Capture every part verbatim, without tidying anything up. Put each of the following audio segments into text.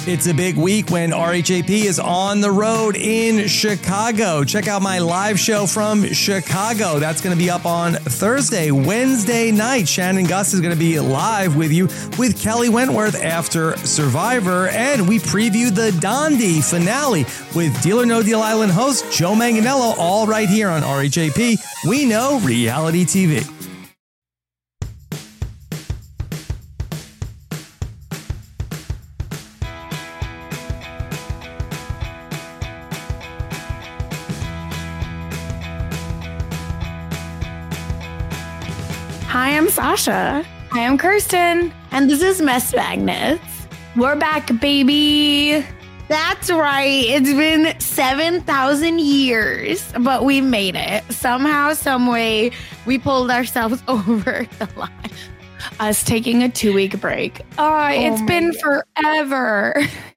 It's a big week when R H A P is on the road in Chicago. Check out my live show from Chicago. That's going to be up on Thursday, Wednesday night. Shannon Gus is going to be live with you with Kelly Wentworth after Survivor. And we previewed the Dondi finale with Deal or No Deal Island host Joe Manganiello, all right here on R H A P. We know reality T V. Hi, I'm Sasha. Hi, I'm Kirsten. And this is Mess Magnets. We're back, baby. That's right. It's been seven thousand years, but we made it. Somehow, some way, we pulled ourselves over the line. Us taking a two-week break. Uh, oh, it's been God. forever.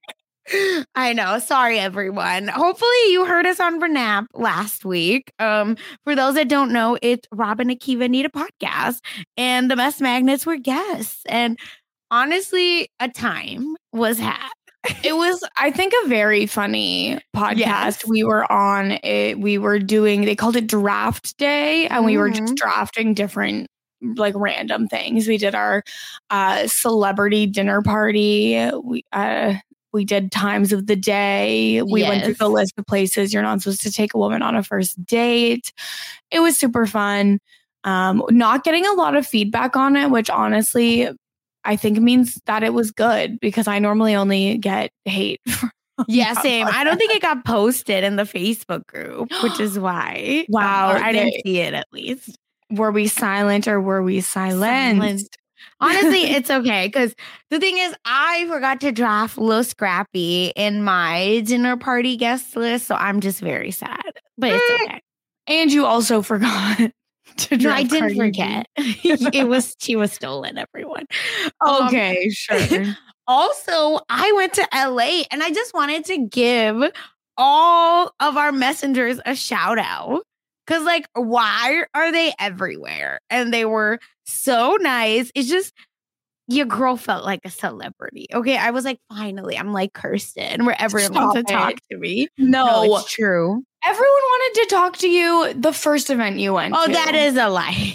I know. Sorry, everyone. Hopefully you heard us on Renap last week. Um, for those that don't know, it's Robin Akiva Need a Podcast, and the Mess Magnets were guests. And honestly, a time was had. It was, I think, a very funny podcast. Yes. We were on it. We were doing, they called it Draft Day, and mm-hmm. we were just drafting different like random things. We did our uh, celebrity dinner party. We, uh, We did times of the day. We yes. went through the list of places you're not supposed to take a woman on a first date. It was super fun. Um, not getting a lot of feedback on it, which honestly, I think means that it was good because I normally only get hate. Yeah, same. I don't think it got posted in the Facebook group, which is why. Wow. Um, I didn't see it at least. Were we silent or were we silenced? Silenced. Honestly, it's okay because the thing is, I forgot to draft Lil Scrappy in my dinner party guest list, so I'm just very sad. But it's okay. And you also forgot to draft. No, I didn't Cardi forget. It was she was stolen, everyone. Okay, um, sure. Also, I went to L A and I just wanted to give all of our messengers a shout out. Because, like, why are they everywhere? And they were so nice. It's just, your girl felt like a celebrity. Okay, I was like, finally, I'm like Kirsten, where everyone Stop wants to it. talk to me. No. no, it's true. Everyone wanted to talk to you the first event you went oh, to. Oh, that is a lie.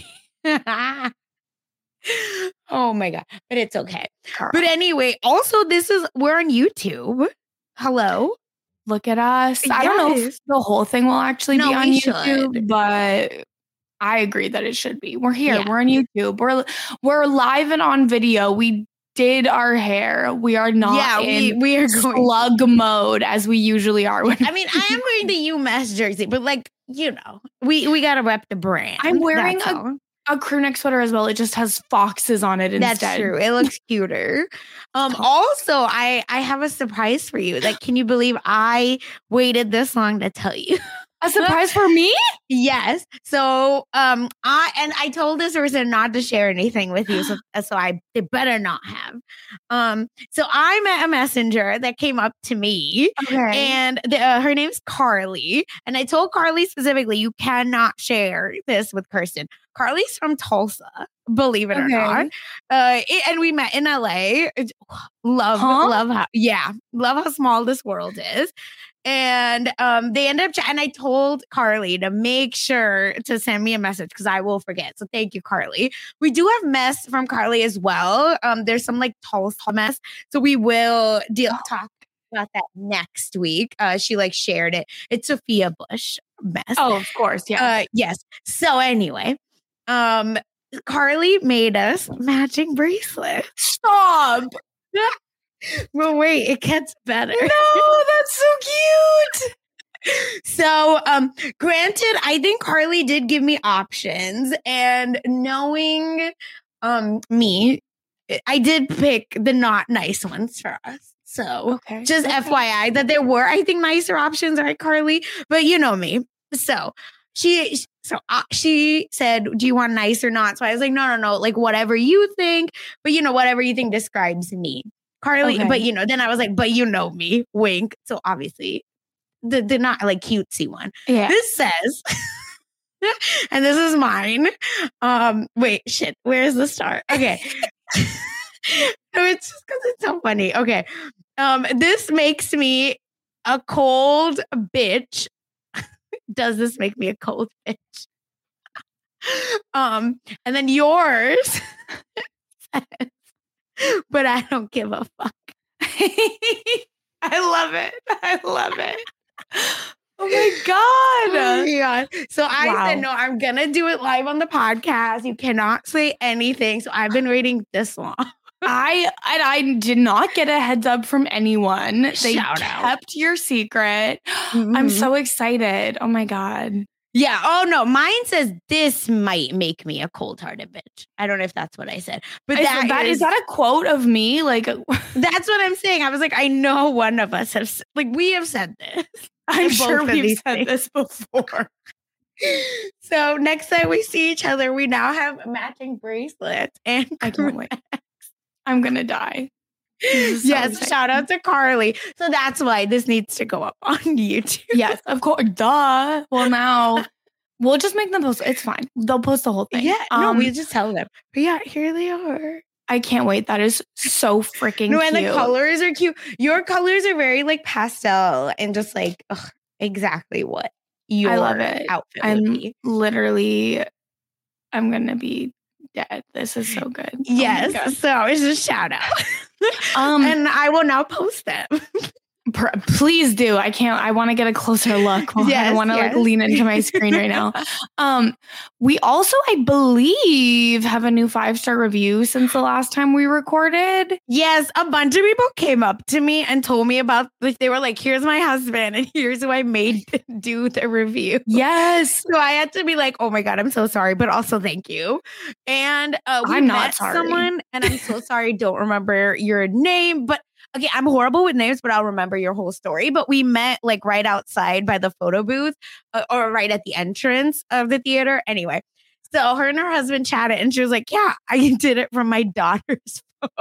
Oh, my God. But it's okay. Girl. But anyway, also, this is, we're on YouTube. Hello. Look at us. I don't know if the whole thing will actually no, be on YouTube, should. but I agree that it should be. We're here. Yeah. We're on YouTube. We're we're live and on video. We did our hair. We are not yeah, in we, we are going slug mode as we usually are. I mean, I am wearing the U M S jersey, but like, you know, we, we got to rep the brand. I'm wearing That's a all. A crew neck sweater as well. It just has foxes on it instead. That's true. It looks cuter. Um, also, I, I have a surprise for you. Like, can you believe I waited this long to tell you? A surprise for me? Yes. So, um, I and I told this person not to share anything with you, so so I they better not have. Um, so I met a messenger that came up to me, okay. and the, uh, her name's Carly, and I told Carly specifically, you cannot share this with Kirsten. Carly's from Tulsa, believe it okay. or not. Uh, it, and we met in L A. Love, huh? love how, yeah, love how small this world is. And um, they ended up, ch- and I told Carly to make sure to send me a message because I will forget. So thank you, Carly. We do have mess from Carly as well. Um, there's some like Tulsa mess. So we will deal talk about that next week. Uh, she like shared it. It's Sophia Bush mess. Oh, of course. Yeah. Uh, yes. So anyway, um, Carly made us matching bracelets. Stop. Well, wait, it gets better. No, that's so cute. So, um, granted, I think Carly did give me options, and knowing um me, I did pick the not nice ones for us. So, okay. just okay. F Y I that there were, I think, nicer options, right, Carly? But you know me. So, she so uh, she said, do you want nice or not? So I was like, no, no, no, like whatever you think, but you know, whatever you think describes me. Carly, okay. but you know, then I was like, but you know me, wink. So obviously, the, the not like cutesy one. Yeah. This says, and this is mine. Um, wait, shit, where's the start? Okay. It's just because it's so funny. Okay. Um, this makes me a cold bitch. Does this make me a cold bitch? Um, and then yours says, but I don't give a fuck. I love it. I love it. Oh my God. Oh my God. So I Wow. said, no, I'm going to do it live on the podcast. You cannot say anything. So I've been waiting this long. I and I did not get a heads up from anyone. They Shout out. kept your secret. Mm-hmm. I'm so excited. Oh my God. Yeah. Oh no. Mine says this might make me a cold-hearted bitch. I don't know if that's what I said, but Is that, that is, is that a quote of me? Like that's what I'm saying. I was like, I know one of us have like we have said this. I'm Both sure of we've these said things. this before. So next time we see each other, we now have matching bracelets and I can't wait. I'm gonna die. So yes, exciting. shout out to Carly. So that's why this needs to go up on YouTube. Yes, of course. Duh. Well, now we'll just make them post. It's fine. They'll post the whole thing. Yeah, no, Um, we just tell them. But yeah, here they are. I can't wait. That is so freaking No, cute. and the colors are cute. Your colors are very like pastel and just like ugh, exactly what your I love it. outfit I'm would be. literally, I'm gonna be dead. This is so good. Oh my Yes, God. so it's a shout out. Um, and I will now post them. pr- please do. I can't. I want to get a closer look. I Yes, want to yes. like lean into my screen right now. Um, we also, I believe, have a new five star review since the last time we recorded. Yes, a bunch of people came up to me and told me about like they were like, here's my husband and here's who I made do the review. Yes, So I had to be like, oh my God, I'm so sorry, but also thank you. And uh, we I'm not met sorry. someone and I'm so sorry, don't remember your name, but okay, I'm horrible with names, but I'll remember your whole story. But we met like right outside by the photo booth uh, or right at the entrance of the theater. Anyway, so her and her husband chatted and she was like, yeah, I did it from my daughter's phone.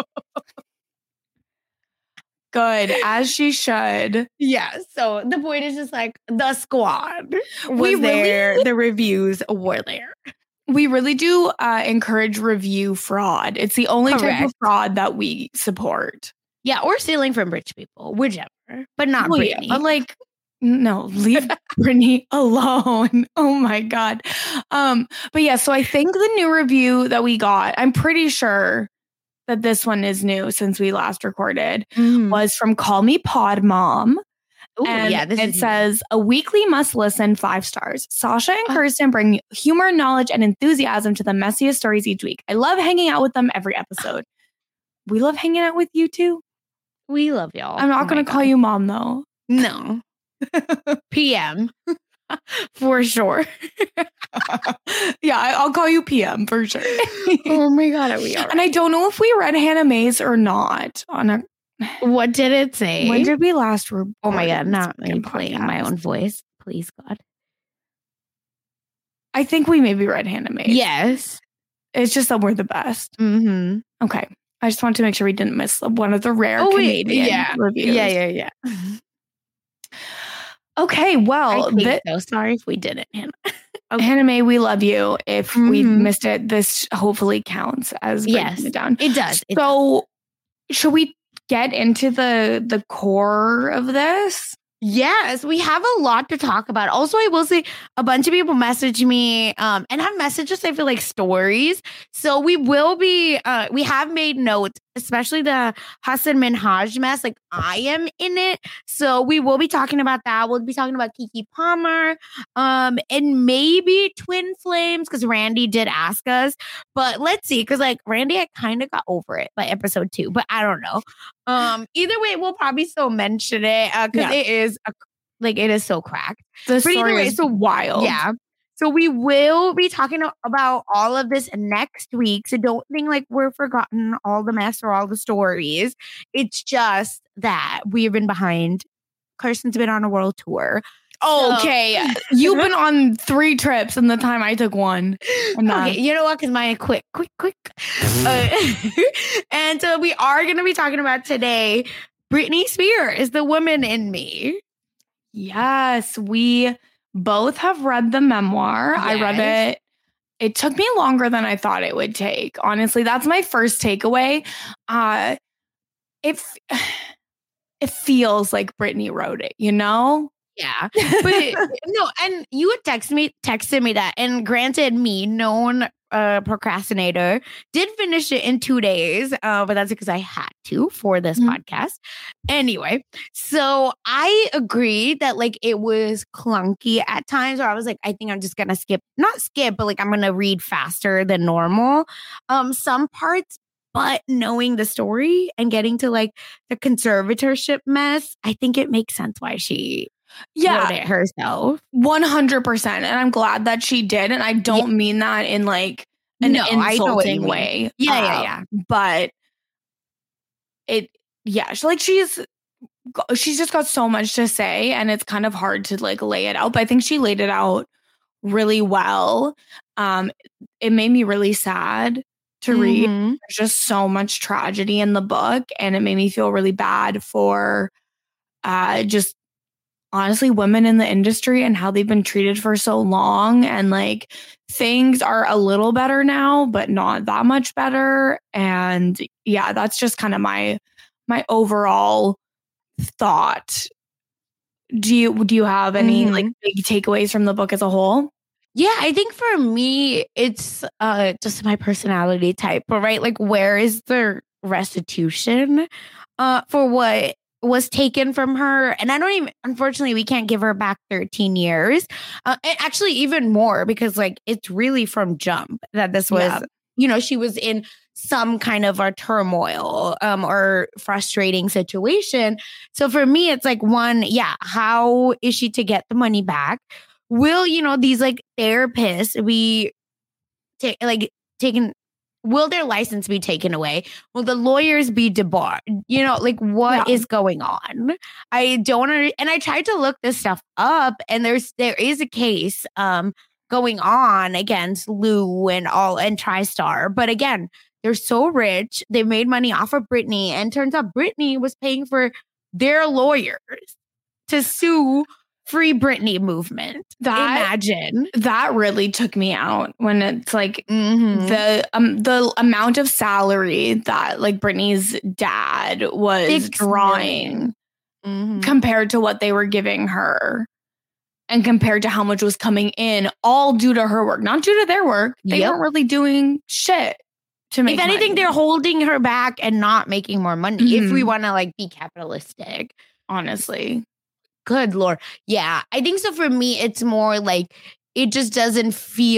good, as she should. Yeah. So the point is just like the squad was We really- there. The reviews were there. We really do uh, encourage review fraud. It's the only type of Correct. fraud that we support. Yeah. Or stealing from rich people, whichever, but not Well, yeah, Britney. but like, no, leave Brittany alone. Oh my God. Um, but yeah, so I think the new review that we got, I'm pretty sure that this one is new since we last recorded, Mm. was from Call Me Pod Mom. Ooh, And yeah, this it is says a weekly must listen, five stars. Sasha and Oh. Kirsten bring humor, knowledge, and enthusiasm to the messiest stories each week. I love hanging out with them every episode. We love hanging out with you too. we love y'all. I'm not Oh my going to call God. you mom though. No. P M for sure. Yeah, I- I'll call you P M for sure. Oh my God, are we all And I don't know if we read Hannah Mae's or not. On a What did it say? when did we last? Re- oh my God, record not this me fucking playing my podcast? own voice. Please, God. I think we maybe read Hannah Mae's. Yes. It's just that we're the best. Mm-hmm. Okay. I just wanted to make sure we didn't miss one of the rare Oh, wait, Canadian yeah. reviews. Yeah, yeah, yeah. Okay, well, I think thi- so. Sorry if we didn't, Hannah. Hannah Mae, we love you. If we Mhm. missed it, this hopefully counts as breaking Yes. it down. It does. It So, should we get into the the core of this? Yes, we have a lot to talk about. Also, I will say a bunch of people message me um, and have messages, I feel like stories. So we will be, uh, we have made notes, especially the Hassan Minhaj mess. Like I am in it. So we will be talking about that. We'll be talking about Keke Palmer um, and maybe Twin Flames because Randy did ask us. But let's see, because like Randy, I kind of got over it by episode two, but I don't know. Um, either way, we'll probably still mention it because Yeah. it is a, like it is so cracked. The But either story way, is so- wild. Yeah. So we will be talking a- about all of this next week. So don't think like we're forgotten all the mess or all the stories. It's just that we've been behind. Kirsten's been on a world tour. Okay, you've been on three trips in the time I took one. Enough. Okay, you know what? Because mine quick, quick, quick. Uh, and so we are going to be talking about today. Britney Spears is the woman in me. Yes, we both have read the memoir. I read Yes. it. It took me longer than I thought it would take. Honestly, that's my first takeaway. Uh if it feels like Britney wrote it, you know? Yeah. But no, and you would text me, texted me that. And granted, me, known uh, procrastinator, did finish it in two days. Uh, but that's because I had to for this mm-hmm. podcast. Anyway, so I agree that like it was clunky at times where I was like, I think I'm just going to skip, not skip, but like I'm going to read faster than normal. Um, some parts. But knowing the story and getting to like the conservatorship mess, I think it makes sense why she yeah. wrote it herself. one hundred percent. And I'm glad that she did. And I don't yeah. mean that in like an no, insulting way. Yeah, um, yeah, yeah. But it, yeah, she, like she's, she's just got so much to say and it's kind of hard to like lay it out. But I think she laid it out really well. Um, it made me really sad to read. Mm-hmm. There's just so much tragedy in the book and it made me feel really bad for uh, just honestly women in the industry and how they've been treated for so long. And like things are a little better now, but not that much better. And yeah, that's just kind of my my overall thought. Do you do you have any mm-hmm. like big takeaways from the book as a whole? Yeah, I think for me, it's uh, just my personality type, right? Like, where is the restitution uh, for what was taken from her? And I don't even, unfortunately, we can't give her back thirteen years. Uh, and actually, even more, because like, it's really from jump that this was, yeah. you know, she was in some kind of a turmoil um, or frustrating situation. So for me, it's like, one, yeah, how is she to get the money back? Will, you know, these like therapists be ta- like taken, will their license be taken away? Will the lawyers be debarred? You know, like what yeah. is going on? I don't under- and I tried to look this stuff up and there's there is a case um going on against Lou and all and TriStar. But again, they're so rich. They made money off of Britney and turns out Britney was paying for their lawyers to sue Free Britney movement. That, Imagine. That really took me out when it's like mm-hmm. the um the amount of salary that like Britney's dad was Six drawing mm-hmm. compared to what they were giving her and compared to how much was coming in, all due to her work, not due to their work. They yep. weren't really doing shit to make If anything, money. They're holding her back and not making more money mm-hmm. if we want to like be capitalistic, honestly. Good Lord. Yeah, I think so. For me, it's more like it just doesn't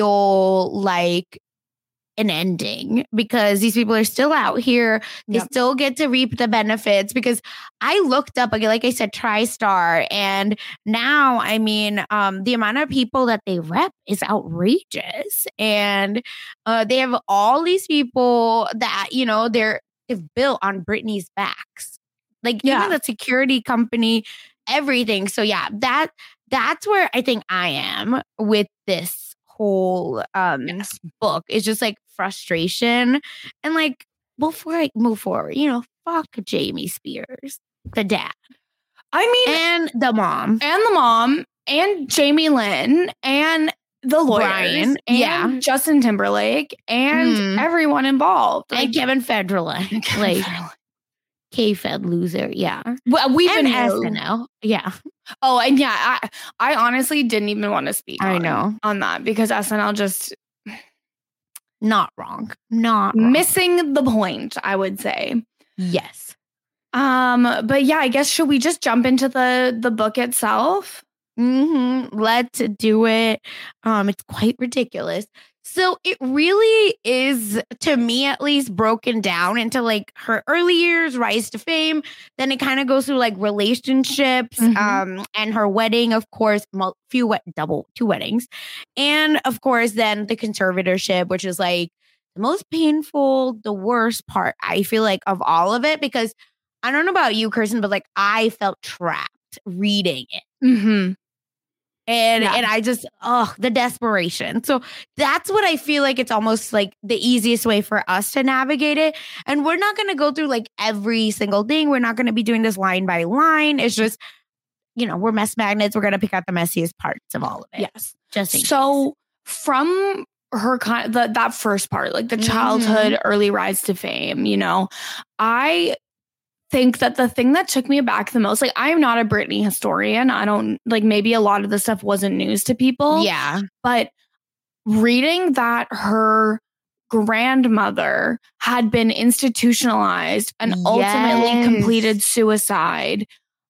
feel like an ending because these people are still out here. They yep. still get to reap the benefits because I looked up, again, like I said, TriStar. And now, I mean, um, the amount of people that they rep is outrageous. And uh, they have all these people that, you know, they're they've built on Britney's backs. Like, yeah. even the security company, everything. So yeah, that that's where I think I am with this whole um yes. book. It's just like frustration and like before I move forward, you know, fuck Jamie Spears, the dad. I mean, and the mom, and the mom, and Jamie Lynn, and the lawyers, Brian, and yeah, Justin Timberlake, and mm. everyone involved, like, and Kevin Federline, like. K-Fed loser, yeah. Well, we've and been S N L, yeah. Oh, and yeah, I, I honestly didn't even want to speak. I on, know on that because S N L just not wrong, not missing wrong. the point. I would say yes. Um, but yeah, I guess should we just jump into the the book itself? Mm-hmm. Let's do it. Um, it's quite ridiculous. So it really is, to me at least, broken down into like her early years, rise to fame. Then it kind of goes through like relationships, mm-hmm. um, and her wedding, of course, mul- few wet double two weddings, and of course then the conservatorship, which is like the most painful, the worst part. I feel like of all of it because I don't know about you, Kirsten, but like I felt trapped reading it. Mm-hmm. And yeah. and I just, oh, the desperation. So that's what I feel like it's almost like the easiest way for us to navigate it. And we're not going to go through like every single thing. We're not going to be doing this line by line. It's just, you know, we're mess magnets. We're going to pick out the messiest parts of all of it. Yes. Just in so case. From her kind the, that first part, like the childhood, mm-hmm. early rise to fame, you know, I think that the thing that took me aback the most, like I am not a Britney historian. I don't like maybe a lot of the stuff wasn't news to people. Yeah. But reading that her grandmother had been institutionalized and Yes. ultimately completed suicide,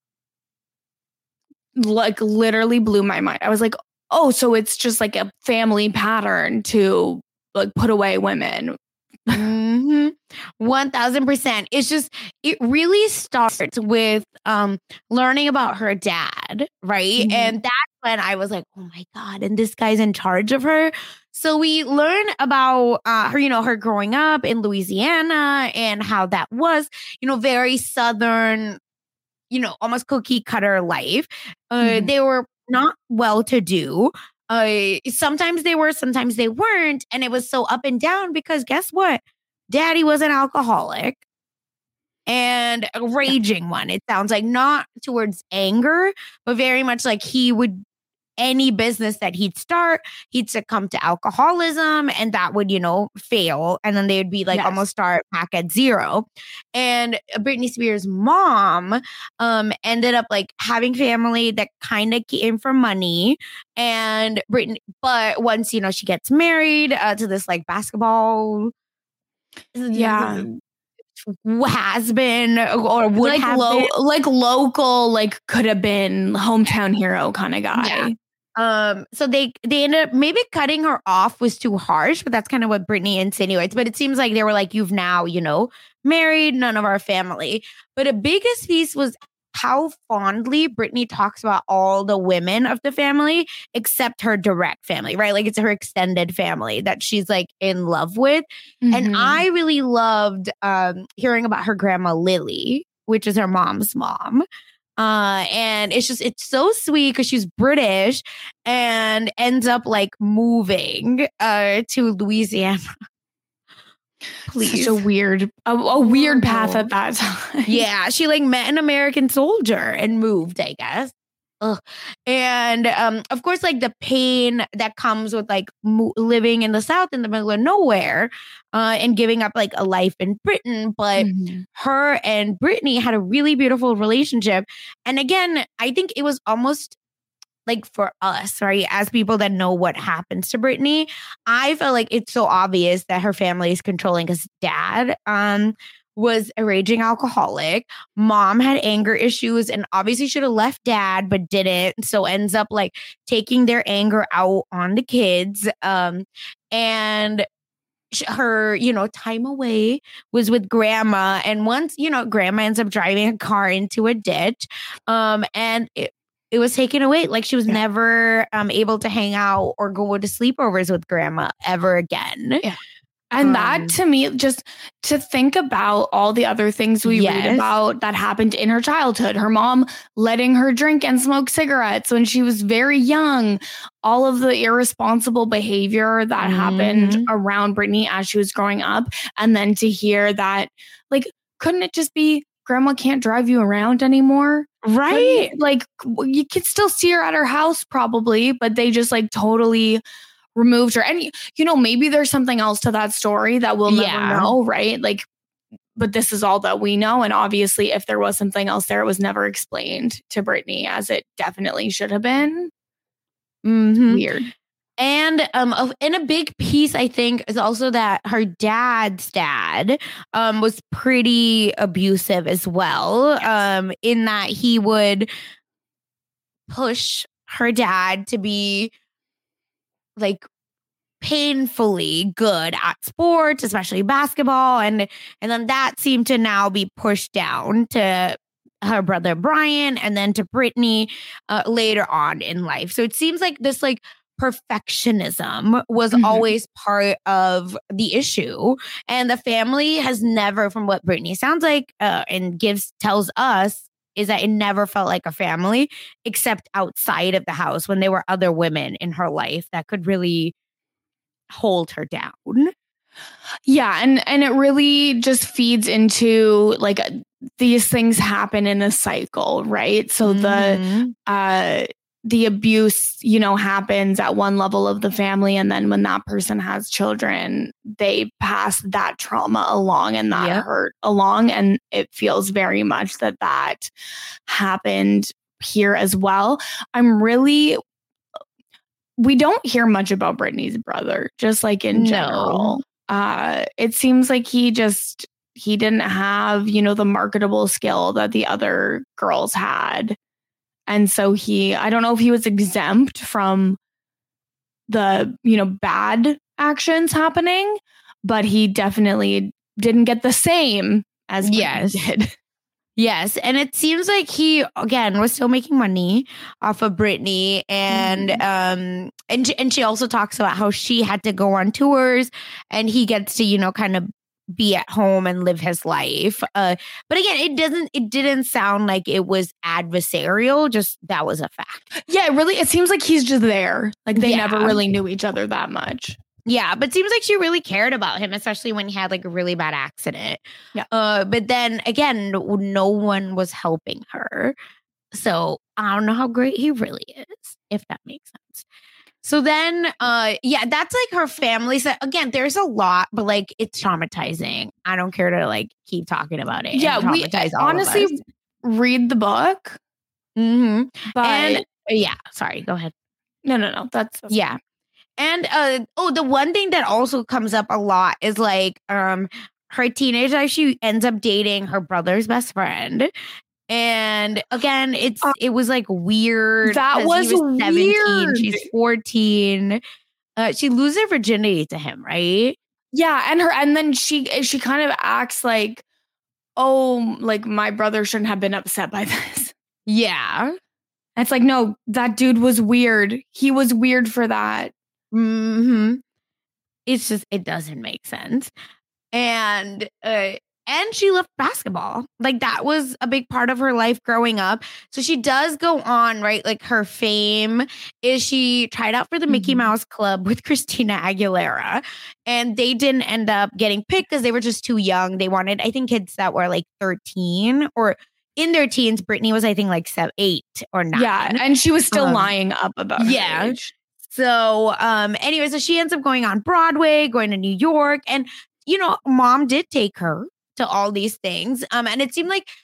like literally blew my mind. I was like, oh, so it's just like a family pattern to like put away women. Mm-hmm. one thousand percent. It's just, it really starts with um, learning about her dad, right? Mhm. And that's when I was like, oh my God, and this guy's in charge of her. So we learn about uh, her, you know, her growing up in Louisiana and how that was, you know, very Southern, you know, almost cookie cutter life. Uh, Mhm. They were not well to do. Uh, sometimes they were, sometimes they weren't. And it was so up and down because guess what? Daddy was an alcoholic and a raging one. It sounds like not towards anger, but very much like he would, any business that he'd start, he'd succumb to alcoholism and that would, you know, fail. And then they would be like Yes. almost start back at zero. And Britney Spears' mom um, ended up like having family that kind of came from money. And Britney, but once, you know, she gets married uh, to this like basketball. Yeah. Has been or would like have lo- been. like local, like could have been hometown hero kind of guy. Yeah. Um, so they they ended up maybe cutting her off was too harsh, but that's kind of what Britney insinuates. But it seems like they were like, you've now, you know, married none of our family. But a biggest piece was how fondly Britney talks about all the women of the family except her direct family, right? Like it's her extended family that she's like in love with. Mhm. And I really loved um hearing about her grandma Lily, which is her mom's mom. Uh, and it's just, it's so sweet because she's British and ends up like moving uh, to Louisiana. Please. Such a weird, a, a weird path Oh. at that time. Yeah, she like met an American soldier and moved, I guess. Ugh. And um, of course, like the pain that comes with like mo- living in the South in the middle of nowhere uh, and giving up like a life in Britain. But Mhm. her and Britney had a really beautiful relationship. And again, I think it was almost like for us, right? As people that know what happens to Britney, I felt like it's so obvious that her family is controlling because dad um, was a raging alcoholic. Mom had anger issues and obviously should have left dad, but didn't. So ends up like taking their anger out on the kids. Um, and her, you know, time away was with grandma. And once, you know, grandma ends up driving a car into a ditch. Um, and it, it was taken away. Like she was Yeah. never um, able to hang out or go to sleepovers with grandma ever again. Yeah. And Um, that to me, just to think about all the other things we Yes. read about that happened in her childhood, her mom letting her drink and smoke cigarettes when she was very young, all of the irresponsible behavior that Mhm. happened around Britney as she was growing up. And then to hear that, like, couldn't it just be grandma can't drive you around anymore? Right. Couldn't- Like, you could still see her at her house probably, but they just like totally removed her. And, you know, maybe there's something else to that story that we'll Yeah. never know, right? Like, but this is all that we know. And obviously, if there was something else there, it was never explained to Britney as it definitely should have been. Mhm. Weird. And um, of- and a big piece, I think, is also that her dad's dad um, was pretty abusive as well, um, in that he would push her dad to be like painfully good at sports, especially basketball, and and then that seemed to now be pushed down to her brother Brian and then to Britney uh, later on in life. So it seems like this like perfectionism was Mhm. always part of the issue, and the family has never, from what Britney sounds like uh, and gives tells us, is that it never felt like a family except outside of the house when there were other women in her life that could really hold her down. Yeah, and and it really just feeds into like these things happen in a cycle, right? So the Mhm. uh the abuse, you know, happens at one level of the family. And then when that person has children, they pass that trauma along and that Yep. hurt along. And it feels very much that that happened here as well. I'm really, we don't hear much about Brittany's brother, just like in No. general. Uh, it seems like he just, he didn't have, you know, the marketable skill that the other girls had. And so he, I don't know if he was exempt from the, you know, bad actions happening, but he definitely didn't get the same as Brittany Yes. did. Yes, and it seems like he again was still making money off of Brittany, and Mhm. um, and she, and she also talks about how she had to go on tours, and he gets to you know kind of be at home and live his life. Uh, but again, it doesn't, it didn't sound like it was adversarial. Just that was a fact. Yeah, it really, it seems like he's just there. Like they Yeah. never really knew each other that much. Yeah, but seems like she really cared about him, especially when he had like a really bad accident. Yeah. Uh, but then again, no, no one was helping her. So I don't know how great he really is, if that makes sense. So then, uh, yeah, that's like her family. So again, there's a lot, but like it's traumatizing. I don't care to like keep talking about it. and Yeah, we traumatize all of honestly us. read the book, Mhm. but And yeah, sorry, go ahead. no, no, no. That's, that's Yeah. And uh oh, the one thing that also comes up a lot is like um her teenage life, she ends up dating her brother's best friend. And again, it's Uh, it was like weird. that 'cause he was seventeen, weird. she's fourteen. Uh, she loses her virginity to him, right? Yeah, and her, and then she she kind of acts like, oh, like my brother shouldn't have been upset by this. Yeah. It's like, no, that dude was weird. He was weird for that. Hmm. It's just it doesn't make sense. And uh and she loved basketball. Like that was a big part of her life growing up. So she does go on, right? Like her fame is she tried out for the Mickey Mhm. Mouse Club with Christina Aguilera, and they didn't end up getting picked because they were just too young. They wanted, I think, kids that were like thirteen or in their teens. Brittany was, I think, like seven, eight or nine. Yeah, and she was still Um, lying up about her yeah. age. So, um, anyway, so she ends up going on Broadway, going to New York, and you know, mom did take her to all these things. Um, and it seemed like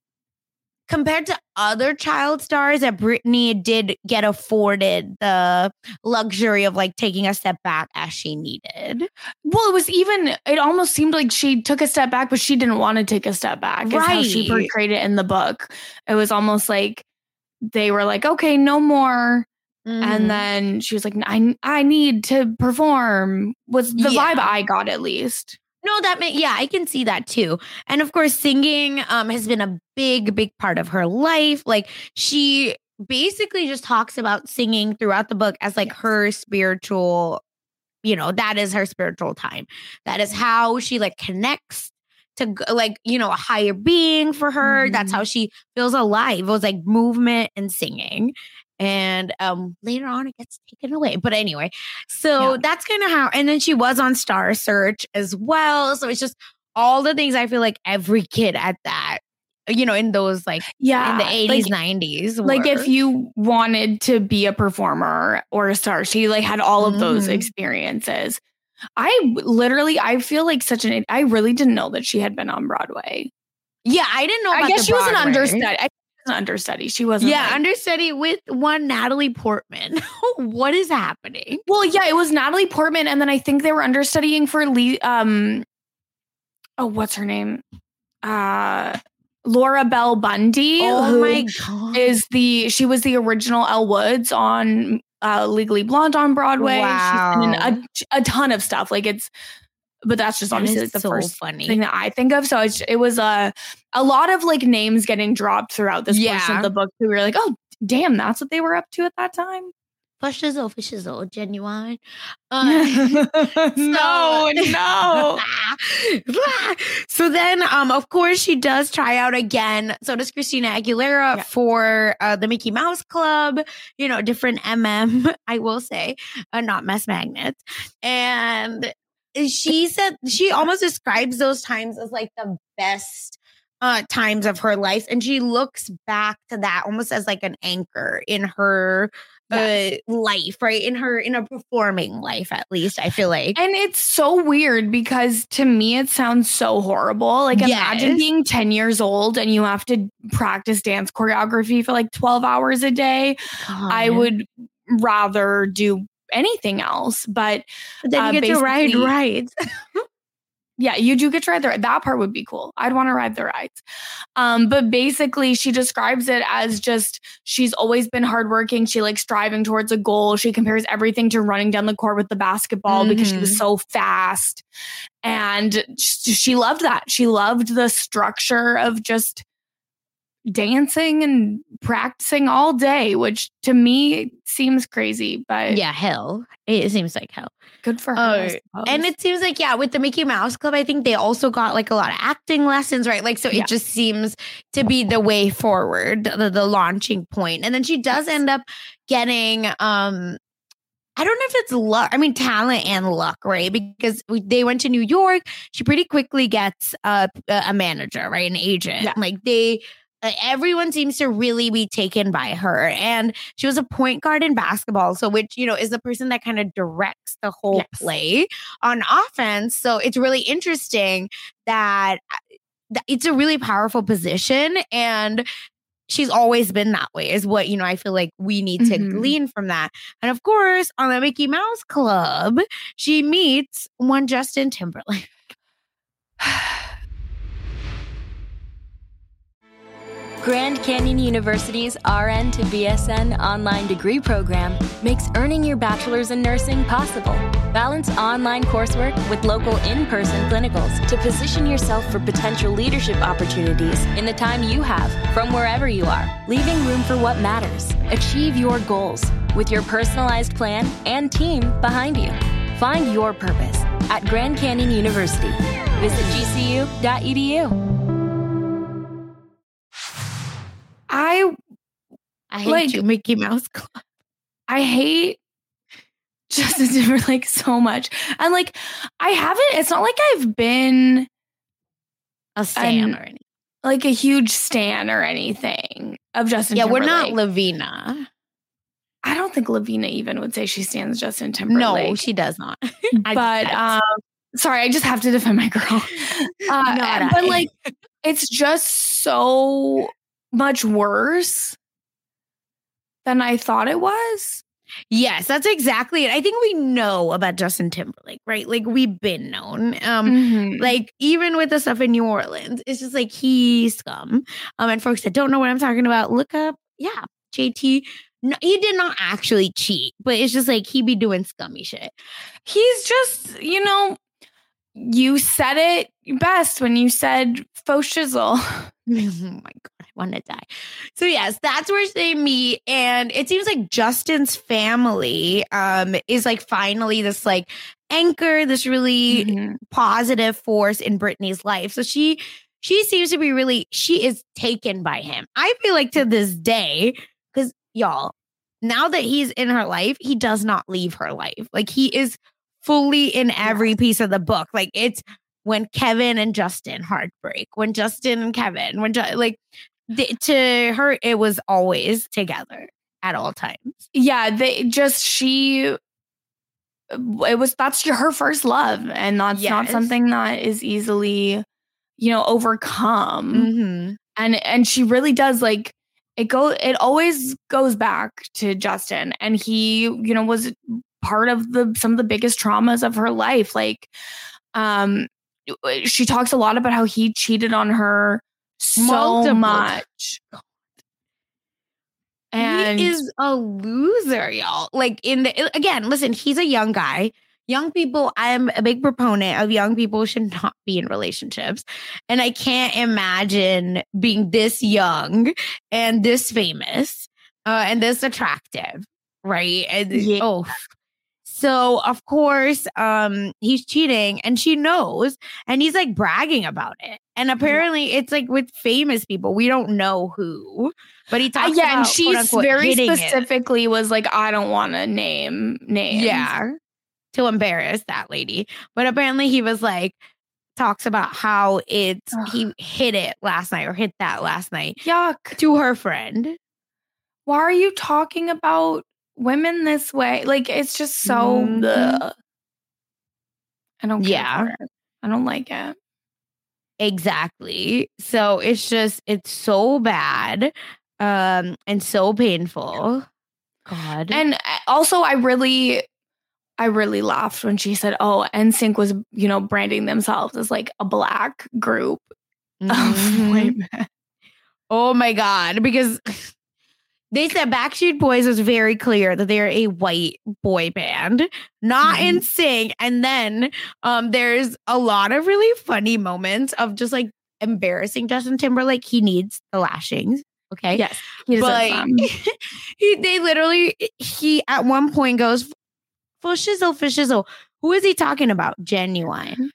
compared to other child stars, that Brittany did get afforded the luxury of like taking a step back as she needed. Well, it was even, it almost seemed like she took a step back, but she didn't want to take a step back. Is how she Right. portrayed it in the book. It was almost like they were like, okay, no more. Mhm. And then she was like, I, I need to perform, was the Yeah. vibe I got at least. No, that may, yeah, I can see that too. And of course, singing um has been a big, big part of her life. Like she basically just talks about singing throughout the book as like Yes. her spiritual, you know, that is her spiritual time. That is how she like connects to g- like, you know, a higher being for her. That's Mhm. how she feels alive. It was like movement and singing. And um later on it gets taken away. But anyway, so Yeah. that's kind of how, and then she was on Star Search as well. So it's just all the things I feel like every kid at that, you know, in those like Yeah. in the eighties, like, nineties. like were. if you wanted to be a performer or a star, she like had all of those Mhm. experiences. I w- literally, I feel like such an, I really didn't know that she had been on Broadway. Yeah, I didn't know about I guess the she was an Broadway. understudy. I think she was an understudy. She wasn't. Yeah, like- understudy with one Natalie Portman. What is happening? well, yeah, it was Natalie Portman, and then I think they were understudying for Lee. Um, oh, what's her name? Uh, Laura Bell Bundy. Oh who my god. is the she was the original Elle Woods on uh, Legally Blonde on Broadway. She's been in Wow. a, a ton of stuff. Like it's, but that's just That honestly is like the so first funny. thing that I think of. So it's, it was a a lot of like names getting dropped throughout this portion Yeah. of the book. We were like, oh damn, that's what they were up to at that time. For shizzle, for shizzle, genuine. Uh, no, no. So then, um, of course, she does try out again. So does Christina Aguilera Yeah. for uh, the Mickey Mouse Club. You know, different M M. I will say, uh, not mess magnets. And she said she almost describes those times as like the best uh, times of her life. And she looks back to that almost as like an anchor in her yes. uh, life, right? In her, in a performing life, at least, I feel like. And it's so weird because to me, it sounds so horrible. Like yes. imagine being ten years old and you have to practice dance choreography for like twelve hours a day. God. I would rather do anything else, but, but then you uh, get to ride rides. Yeah, you do get to ride the ride. That part would be cool. I'd want to ride the rides. Um, but basically, she describes it as just she's always been hardworking. She likes striving towards a goal. She compares everything to running down the court with the basketball mm-hmm. because she was so fast. And she, she loved that. She loved the structure of just dancing and practicing all day, which to me seems crazy, but yeah, hell, it seems like hell. Good for her. Uh, and it seems like, yeah, with the Mickey Mouse Club, I think they also got like a lot of acting lessons, right? Like, so yeah. it just seems to be the way forward, the, the launching point. And then she does end up getting, um, I don't know if it's luck. I mean, talent and luck, right? Because we, they went to New York. She pretty quickly gets a, a manager, right? An agent. Yeah. Like they, uh, everyone seems to really be taken by her. And she was a point guard in basketball. So which, you know, is the person that kind of directs the whole yes. play on offense. So it's really interesting that, that it's a really powerful position. And she's always been that way is what, you know, I feel like we need to mm-hmm. glean from that. And of course, on the Mickey Mouse Club, she meets one Justin Timberlake. Grand Canyon University's R N to B S N online degree program makes earning your bachelor's in nursing possible. Balance online coursework with local in-person clinicals to position yourself for potential leadership opportunities in the time you have from wherever you are, leaving room for what matters. Achieve your goals with your personalized plan and team behind you. Find your purpose at Grand Canyon University. Visit G C U dot E D U. I I hate like, you, Mickey Mouse Club. I hate Justin Timberlake so much. And like, I haven't, it's not like I've been a stan an, or anything. Like a huge stan or anything of Justin yeah, Timberlake. Yeah, we're not Lavina. I don't think Lavina even would say she stands Justin Timberlake. No, she does not. But, um, sorry, I just have to defend my girl. Uh, but like, it's just so much worse than I thought it was. Yes, that's exactly it. I think we know about Justin Timberlake, right? Like we've been known. Um, mm-hmm. Like even with the stuff in New Orleans, it's just like he's scum. Um, and folks that don't know what I'm talking about, look up, yeah, J T. No, he did not actually cheat, but it's just like he be doing scummy shit. He's just, you know, you said it best when you said faux shizzle. Oh my God, I want to die. So yes, that's where they meet. And it seems like Justin's family um, is like finally this like anchor, this really mm-hmm. positive force in Britney's life. So she she seems to be really, she is taken by him. I feel like to this day, because y'all, now that he's in her life, he does not leave her life. Like he is fully in every piece of the book. Like it's when Kevin and Justin heartbreak, when Justin and Kevin, when like th- to her, it was always together at all times. Yeah, they just, she, it was, that's her first love. And that's yes. not something that is easily, you know, overcome. Mm-hmm. And, and she really does like, it go, it always goes back to Justin. And he, you know, was part of the, some of the biggest traumas of her life. Like, um, she talks a lot about how he cheated on her so Multiple. much. And he is a loser, y'all. Like in the, again, listen, he's a young guy. Young people, I'm a big proponent of young people should not be in relationships. And I can't imagine being this young and this famous uh, and this attractive, right? And, yeah. Oh, so, of course, um, he's cheating and she knows and he's like bragging about it. And apparently yeah. it's like with famous people. We don't know who, but he talks uh, yeah, about, and she quote, unquote, very specifically it. was like, I don't want to name names. Yeah, to embarrass that lady. But apparently he was like, talks about how it's he hit it last night or hit that last night. Yuck. To her friend. Why are you talking about women this way? Like, it's just so Mhm. bleh. I don't care Yeah. for it. I don't like it. Exactly. So it's just it's so bad um and so painful. God. And also, I really, I really laughed when she said, "Oh, N Sync was, you know, branding themselves as like a black group of Mhm. women." Oh my God. Because they said Backstreet Boys was very clear that they're a white boy band, not Mhm. in sync. And then um, there's a lot of really funny moments of just like embarrassing Justin Timberlake. He needs the lashings. Okay. Yes, he deserves But them. he, they literally, he at one point goes, for shizzle, for shizzle. Who is he talking about? Genuine.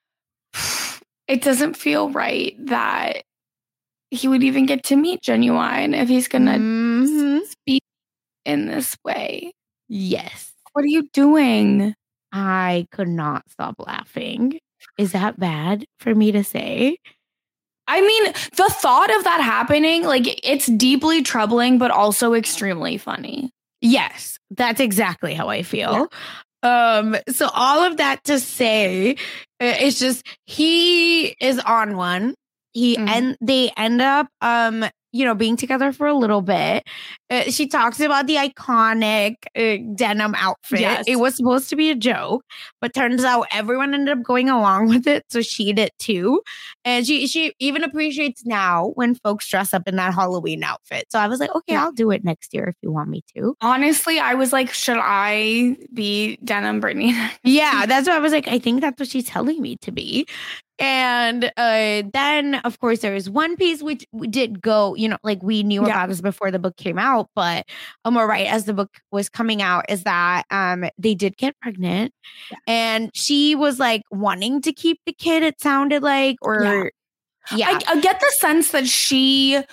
It doesn't feel right that he would even get to meet Genuine if he's gonna Mhm. speak in this way. Yes. What are you doing? I could not stop laughing. Is that bad for me to say? I mean, the thought of that happening, like, it's deeply troubling, but also extremely funny. Yes, that's exactly how I feel. Um, so all of that to say, uh, it's just he is on one. He Mhm. and they end up, um, you know, being together for a little bit. Uh, she talks about the iconic uh, denim outfit. Yes. It was supposed to be a joke, but turns out everyone ended up going along with it, so she did too. And she she even appreciates now when folks dress up in that Halloween outfit. So I was like, okay, Yeah. I'll do it next year if you want me to. Honestly, I was like, should I be denim Brittany? Yeah, that's what I was like. I think that's what she's telling me to be. And uh, then, of course, there is One Piece, which we did go, you know, like we knew Yeah. about this before the book came out. But um, we're right, as the book was coming out, is that um, they did get pregnant. Yeah. And she was like wanting to keep the kid, it sounded like, or yeah. I, I get the sense that she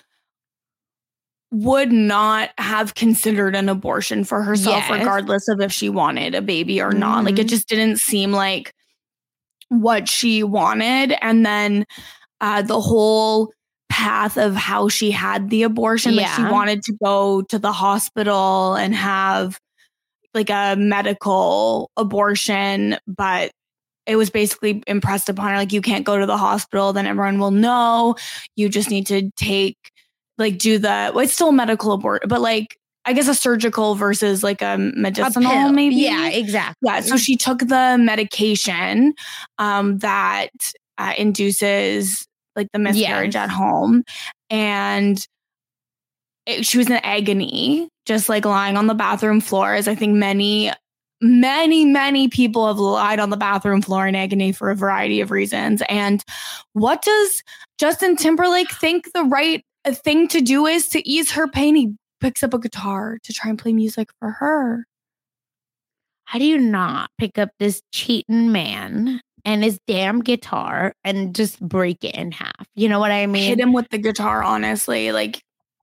would not have considered an abortion for herself, Yes. regardless of if she wanted a baby or not. Like, it Mhm. just didn't seem like what she wanted. And then uh, the whole path of how she had the abortion, like she Yeah. wanted to go to the hospital and have like a medical abortion, but it was basically impressed upon her, like, you can't go to the hospital, then everyone will know. You just need to take, like, do the, well, it's still a medical abort, but like, I guess a surgical versus like a A medicinal, pill. maybe. Yeah, exactly. Yeah. So she took the medication um, that uh, induces like the miscarriage Yes. at home. And it, she was in agony, just like lying on the bathroom floor, as I think many, many, many people have lied on the bathroom floor in agony for a variety of reasons. And what does Justin Timberlake think the right thing to do is to ease her pain? He picks up a guitar to try and play music for her. How do you not pick up this cheating man and his damn guitar and just break it in half? You know what I mean? Hit him with the guitar, honestly. Like,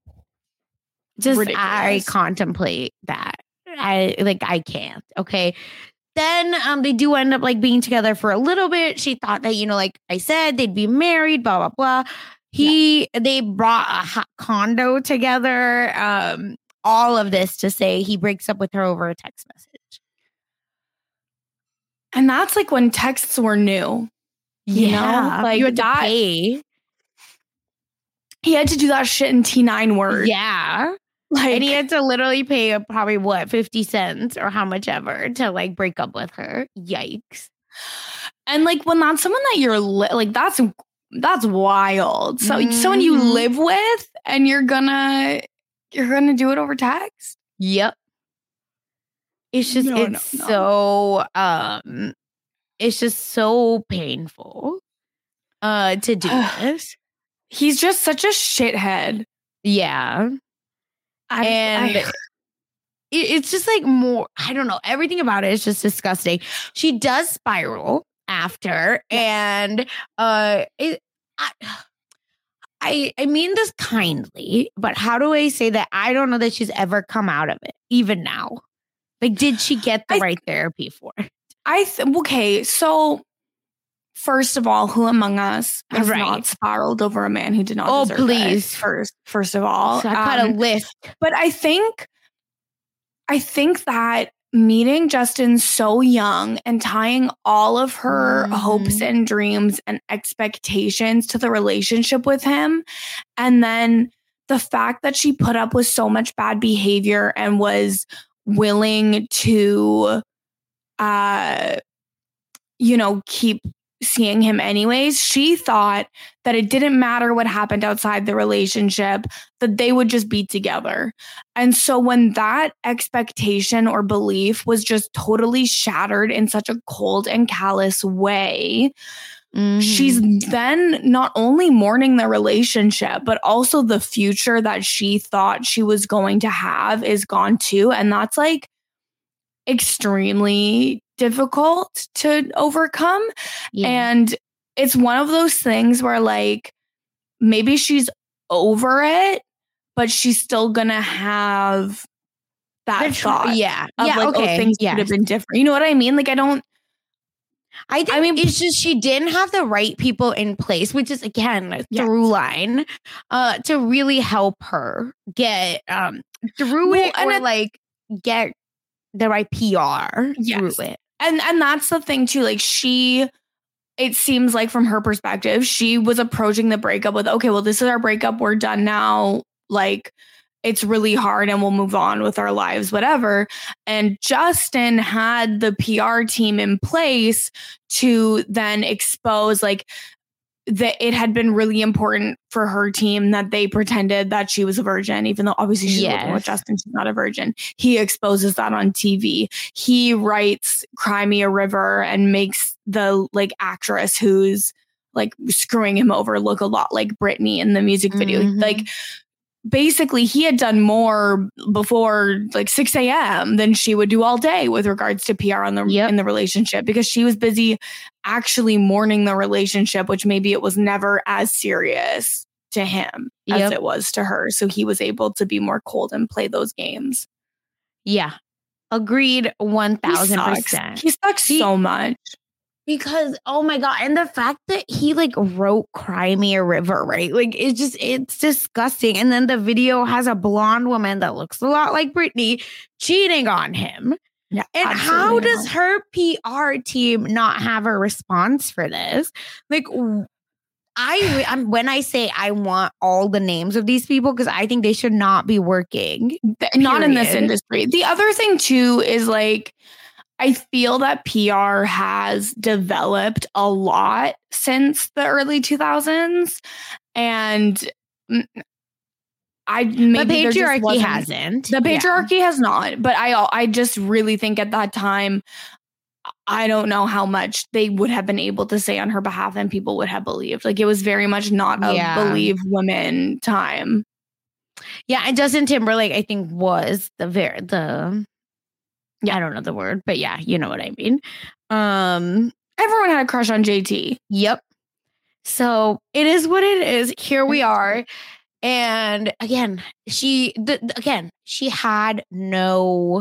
just ridiculous. I contemplate that. I like I can't. Okay. Then um they do end up like being together for a little bit. She thought that, you know, like I said, they'd be married, blah, blah, blah. He they brought a hot condo together. Um, all of this to say he breaks up with her over a text message. And that's like when texts were new. You know? Like, you had to that- pay. He had to do that shit in T nine Word. Yeah. Like, And he had to literally pay a, probably what, fifty cents or how much ever to like break up with her. Yikes. and like when that's someone that you're li- like, that's that's wild. So someone you Mhm. live with, and you're gonna you're gonna do it over text. Yep. It's just No, it's no, no. so um it's just so painful uh to do this. He's just such a shithead. Yeah. I, And I- it, it's just like more, I don't know, everything about it is just disgusting. She does spiral after, and uh it, I, I I mean this kindly, but how do I say that? I don't know that she's ever come out of it, even now. Like, did she get the I- right therapy for it? I th- okay, so First of all, who among us has Right. not spiraled over a man who did not Oh, deserve please. it? First, first of all. So I got Um, a list. But I think, I think that meeting Justin so young and tying all of her Mhm. hopes and dreams and expectations to the relationship with him, and then the fact that she put up with so much bad behavior and was willing to, uh, you know, keep seeing him anyways, she thought that it didn't matter what happened outside the relationship, that they would just be together. And so when that expectation or belief was just totally shattered in such a cold and callous way, Mhm. she's then not only mourning the relationship, but also the future that she thought she was going to have is gone too. And that's like extremely difficult to overcome. Yeah. And it's one of those things where like maybe she's over it, but she's still gonna have that The tr- thought yeah. of Yeah. like, Okay. oh, things yes. could have been different. You know what I mean? Like I don't I think I mean- it's just she didn't have the right people in place, which is again a Yes. through line, uh, to really help her get um through Well, it and or it- like get the right P R Yes. through it. and and that's the thing too. Like she it seems like from her perspective, she was approaching the breakup with, okay, well, this is our breakup. We're done now. Like, it's really hard and we'll move on with our lives, whatever. And Justin had the P R team in place to then expose, like, that it had been really important for her team that they pretended that she was a virgin, even though obviously she's living with Yes. Justin, she's not a virgin. He exposes that on T V. He writes Cry Me a River and makes the like actress who's like screwing him over look a lot like Britney in the music video. Mhm. Like basically he had done more before like six a.m. than she would do all day with regards to P R on the Yep. in the relationship, because she was busy actually mourning the relationship, which maybe it was never as serious to him as Yep. it was to her. So he was able to be more cold and play those games. Yeah. Agreed one He thousand sucks. percent. He sucks He- so much. Because oh my god, and the fact that he like wrote "Cry Me a River," right? Like it's just it's disgusting. And then the video has a blonde woman that looks a lot like Britney cheating on him. Yeah. And how absolutely does not. her P R team not have a response for this? Like, w- I I'm, when I say I want all the names of these people because I think they should not be working. Th- not in this period. industry. The other thing too is like I feel that P R has developed a lot since the early two thousands, and mm, I maybe But there just patriarchy wasn't- hasn't. The Yeah. patriarchy has not, but I I just really think at that time, I don't know how much they would have been able to say on her behalf and people would have believed. Like it was very much not a Yeah. believe women time. Yeah, and Justin Timberlake, I think, was the very the Yeah. I don't know the word, but yeah, you know what I mean. Um, Everyone had a crush on J T. yep. So it is what it is. Here we are. And again, she the, the- again, she had no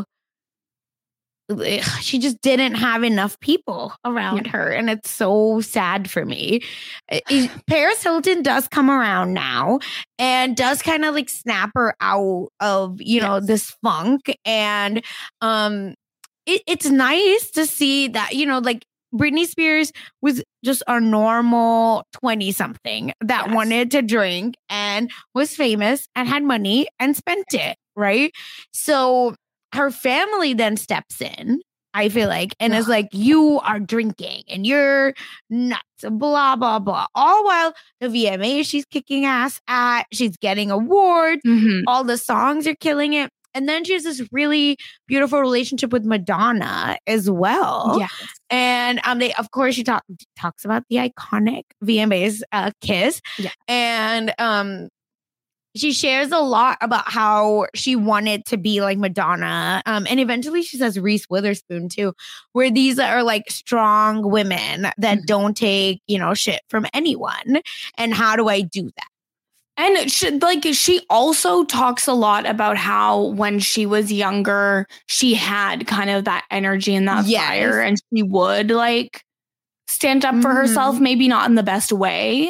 she just didn't have enough people around Yeah. her, and it's so sad for me. I- I- Paris Hilton does come around now and does kind of like snap her out of, you know, Yes. this funk, and um it, it's nice to see that, you know, like Britney Spears was just a normal twenty something that Yes. wanted to drink and was famous and had money and spent it, right? So her family then steps in, I feel like, and is Ugh. like, you are drinking and you're nuts, blah, blah, blah. All while the V M As she's kicking ass at, she's getting awards, Mhm. all the songs are killing it. And then she has this really beautiful relationship with Madonna as well. Yes. And um, they, of course, she talk, talks about the iconic V M As uh, kiss. Yeah. And um, she shares a lot about how she wanted to be like Madonna. Um, and eventually she says Reese Witherspoon too, where these are like strong women that Mhm. don't take, you know, shit from anyone. And how do I do that? And she, like she also talks a lot about how when she was younger, she had kind of that energy and that Yes. fire, and she would like stand up for mm-hmm. herself, maybe not in the best way.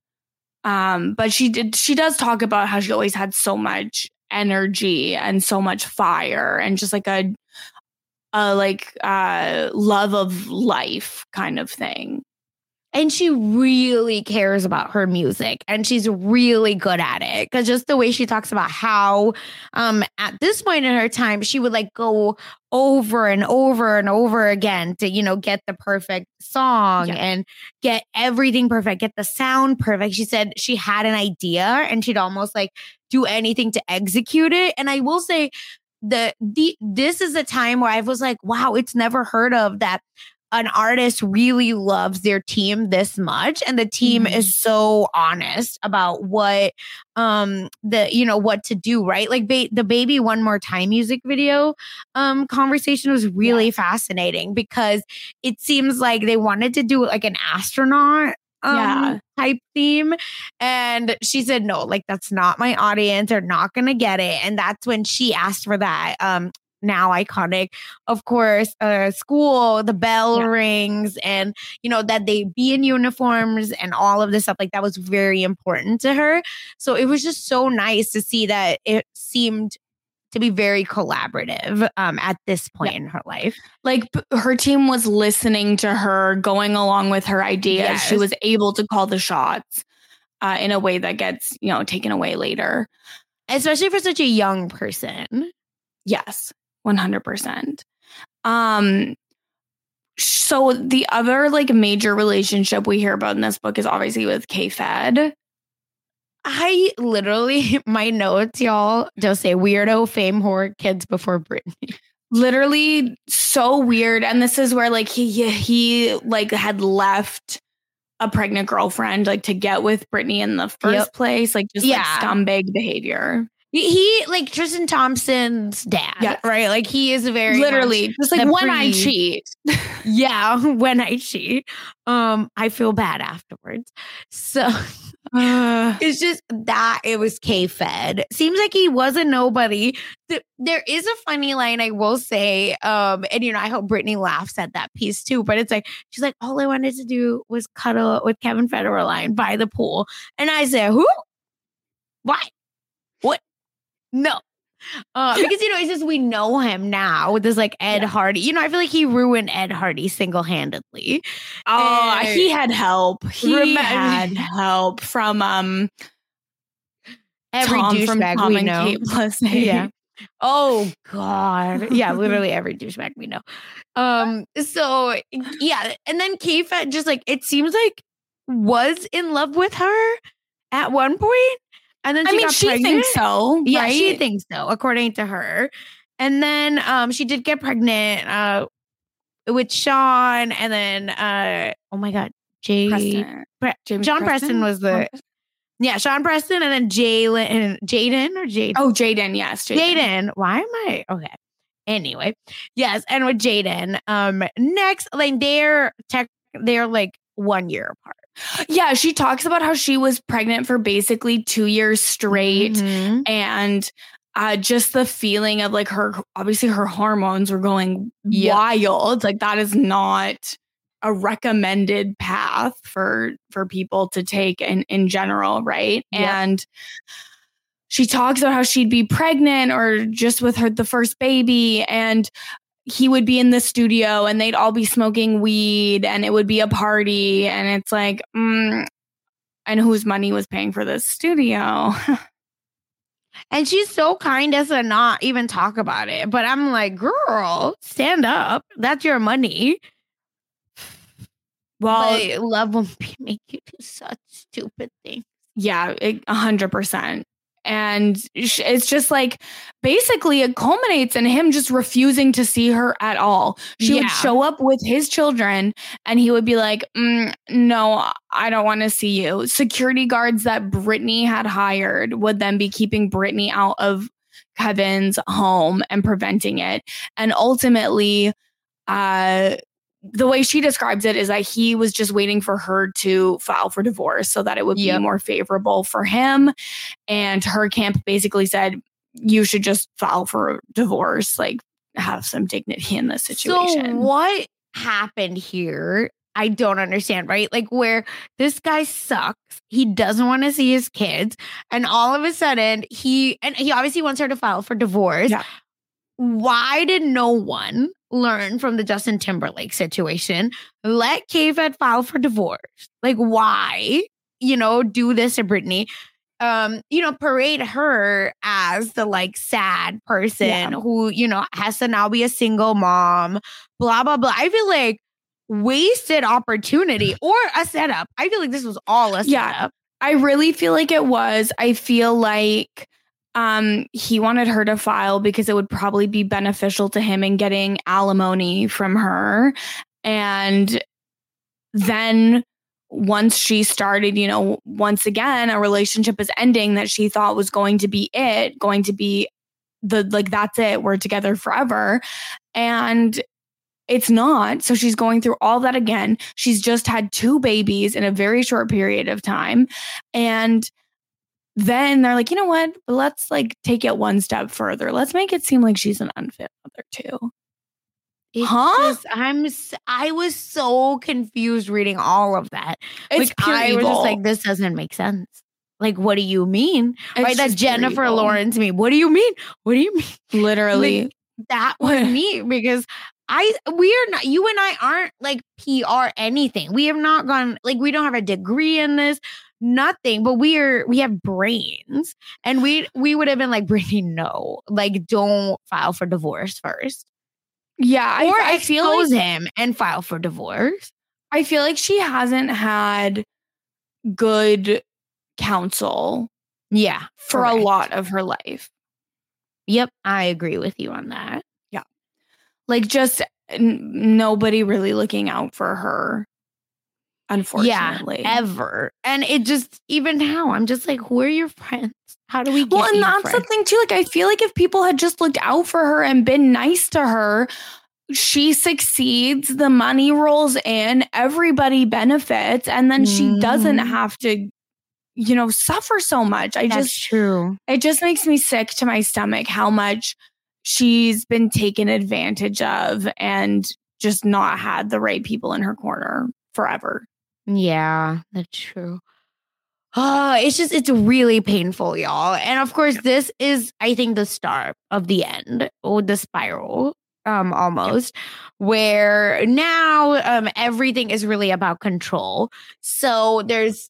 Um, but she did, she does talk about how she always had so much energy and so much fire and just like a, a like, uh, love of life kind of thing. And she really cares about her music and she's really good at it. Because just the way she talks about how um, at this point in her time, she would like go over and over and over again to, you know, get the perfect song yeah. and get everything perfect, get the sound perfect. She said she had an idea and she'd almost like do anything to execute it. And I will say the, the this is a time where I was like, wow, it's never heard of that an artist really loves their team this much and the team mm-hmm. is so honest about what um the you know what to do, right? Like ba- the Baby One More Time music video um conversation was really yeah. fascinating because it seems like they wanted to do like an astronaut um yeah. type theme, and she said no, like that's not my audience, they're not gonna get it. And that's when she asked for that um now iconic, of course, uh, school, the bell yeah. rings, and, you know, that they be in uniforms and all of this stuff. Like that was very important to her. So it was just so nice to see that it seemed to be very collaborative um, at this point yeah. in her life. Like her team was listening to her, going along with her ideas. Yes. She was able to call the shots uh, in a way that gets, you know, taken away later. Especially for such a young person. Yes. one hundred percent. Um, so the other like major relationship we hear about in this book is obviously with K-Fed. I literally, my notes, y'all, just say weirdo, fame whore, kids before Britney. Literally so weird. And this is where like he, he like had left a pregnant girlfriend like to get with Britney in the first yep. place. Like just yeah. like scumbag behavior. He, like Tristan Thompson's dad, yes. right? Like he is very literally just like when pre- I cheat. yeah, when I cheat, um, I feel bad afterwards. So uh, it's just that it was K-Fed. Seems like he was a nobody. There is a funny line I will say, um, and you know I hope Britney laughs at that piece too. But it's like she's like, all I wanted to do was cuddle with Kevin Federline by the pool, and I said, who? Why? What? No, uh, because, you know, it's just we know him now with this like Ed yeah. Hardy. You know, I feel like he ruined Ed Hardy single handedly. Oh, and he had help. He remember- had help from um every Tom douchebag from Tom we and know. Kate plus eight. Yeah. Oh God. Yeah, literally every douchebag we know. Um. So yeah, and then K-Fed just like it seems like was in love with her at one point. And then she I mean, got she pregnant. thinks so. Yeah, right? she thinks so, according to her. And then um, she did get pregnant uh, with Sean. And then, uh, oh my God, Jay. Preston. Pre- John Preston? Preston was the. Yeah, Sean Preston and then Jalen and Jaden or Jaden. Oh, Jaden, yes. Jaden. Why am I? Okay. Anyway, yes. And with Jaden, um, next, like they're tech, they're like one year apart. Yeah, she talks about how she was pregnant for basically two years straight mm-hmm. and uh, just the feeling of like her, obviously her hormones were going yep. wild. Like that is not a recommended path for for people to take in, in general, right? Yep. And she talks about how she'd be pregnant or just with her the first baby and he would be in the studio and they'd all be smoking weed and it would be a party. And it's like, mm, and whose money was paying for this studio? And she's so kind as to not even talk about it. But I'm like, girl, stand up. That's your money. Well, but love will make you do such stupid things. Yeah, a hundred percent. And it's just like, basically it culminates in him just refusing to see her at all. She yeah. would show up with his children and he would be like, mm, no, I don't want to see you. Security guards that Britney had hired would then be keeping Britney out of Kevin's home and preventing it. And ultimately, uh, the way she describes it is that he was just waiting for her to file for divorce so that it would yep. be more favorable for him. And her camp basically said, you should just file for divorce, like have some dignity in this situation. So what happened here I don't understand, right? Like where this guy sucks. He doesn't want to see his kids. And all of a sudden he, and he obviously wants her to file for divorce. Yeah. Why did no one learn from the Justin Timberlake situation? Let K-Fed file for divorce. Like why, you know, do this to Britney? Um, you know, parade her as the like sad person yeah. who, you know, has to now be a single mom, blah, blah, blah. I feel like wasted opportunity or a setup. I feel like this was all a yeah, setup. I really feel like it was. I feel like um, he wanted her to file because it would probably be beneficial to him in getting alimony from her. And then once she started, you know, once again, a relationship is ending that she thought was going to be it, going to be the, like, that's it, we're together forever. And it's not. So she's going through all that again. She's just had two babies in a very short period of time. And then they're like, you know what? Let's like take it one step further. Let's make it seem like she's an unfit mother too. It's huh? Just, I'm. I was so confused reading all of that. It's like, pure I evil. was just like, this doesn't make sense. Like, what do you mean? It's right? That's Jennifer evil. Lawrence me. What do you mean? What do you mean? Literally, like, that was me because I we are not. You and I aren't like P R anything. We have not gone like we don't have a degree in this. Nothing, but we are we have brains, and we we would have been like, Britney, no, like don't file for divorce first. Yeah, or I, I feel like him and file for divorce. I feel like she hasn't had good counsel. Yeah, for correct. a lot of her life. Yep, I agree with you on that. Yeah, like just n- nobody really looking out for her. Unfortunately, yeah, ever. And it just, even now, I'm just like, who are your friends? How do we get Well, and that's friends? the thing too. Like, I feel like if people had just looked out for her and been nice to her, she succeeds, the money rolls in, everybody benefits, and then mm. she doesn't have to, you know, suffer so much. I that's just, true. It just makes me sick to my stomach how much she's been taken advantage of and just not had the right people in her corner forever. Yeah, that's true. Oh, it's just, it's really painful, y'all. And of course, this is, I think, the start of the end or the spiral, um, almost, yep. where now um, everything is really about control. So there's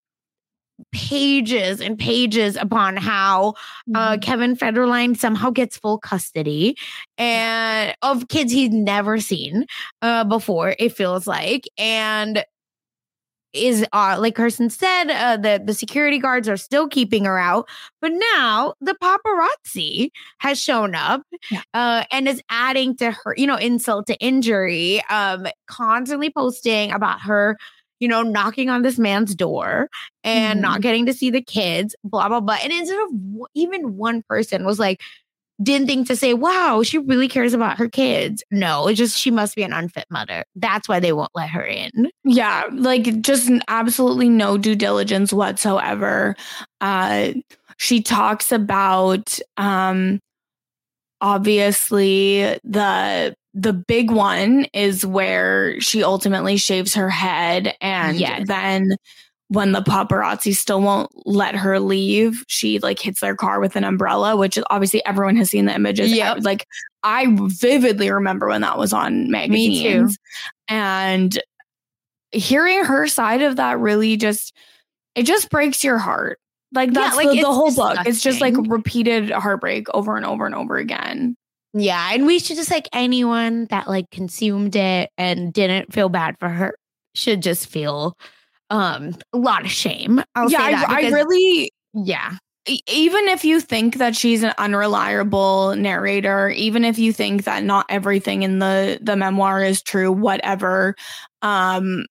pages and pages upon how uh, Kevin Federline somehow gets full custody and of kids he's never seen uh, before, it feels like. And is uh, like Kirsten said, uh, the, the security guards are still keeping her out. But now the paparazzi has shown up yeah. uh, and is adding to her, you know, insult to injury, um, constantly posting about her, you know, knocking on this man's door and mm. not getting to see the kids, blah, blah, blah. And instead of w- even one person was like, didn't think to say, wow, she really cares about her kids. No, it's just she must be an unfit mother. That's why they won't let her in. Yeah, like just absolutely no due diligence whatsoever. Uh, she talks about um, obviously the the big one is where she ultimately shaves her head, and yes. then when the paparazzi still won't let her leave, she like hits their car with an umbrella, which is obviously everyone has seen the images. Yep. I, like I vividly remember when that was on magazines. Me too. And hearing her side of that really just, it just breaks your heart. Like that's yeah, like the, the whole disgusting. book. It's just like repeated heartbreak over and over and over again. Yeah. And we should just like anyone that like consumed it and didn't feel bad for her should just feel Um, a lot of shame. I'll yeah, say that I, because, I really, yeah. Even if you think that she's an unreliable narrator, even if you think that not everything in the the memoir is true, whatever, um,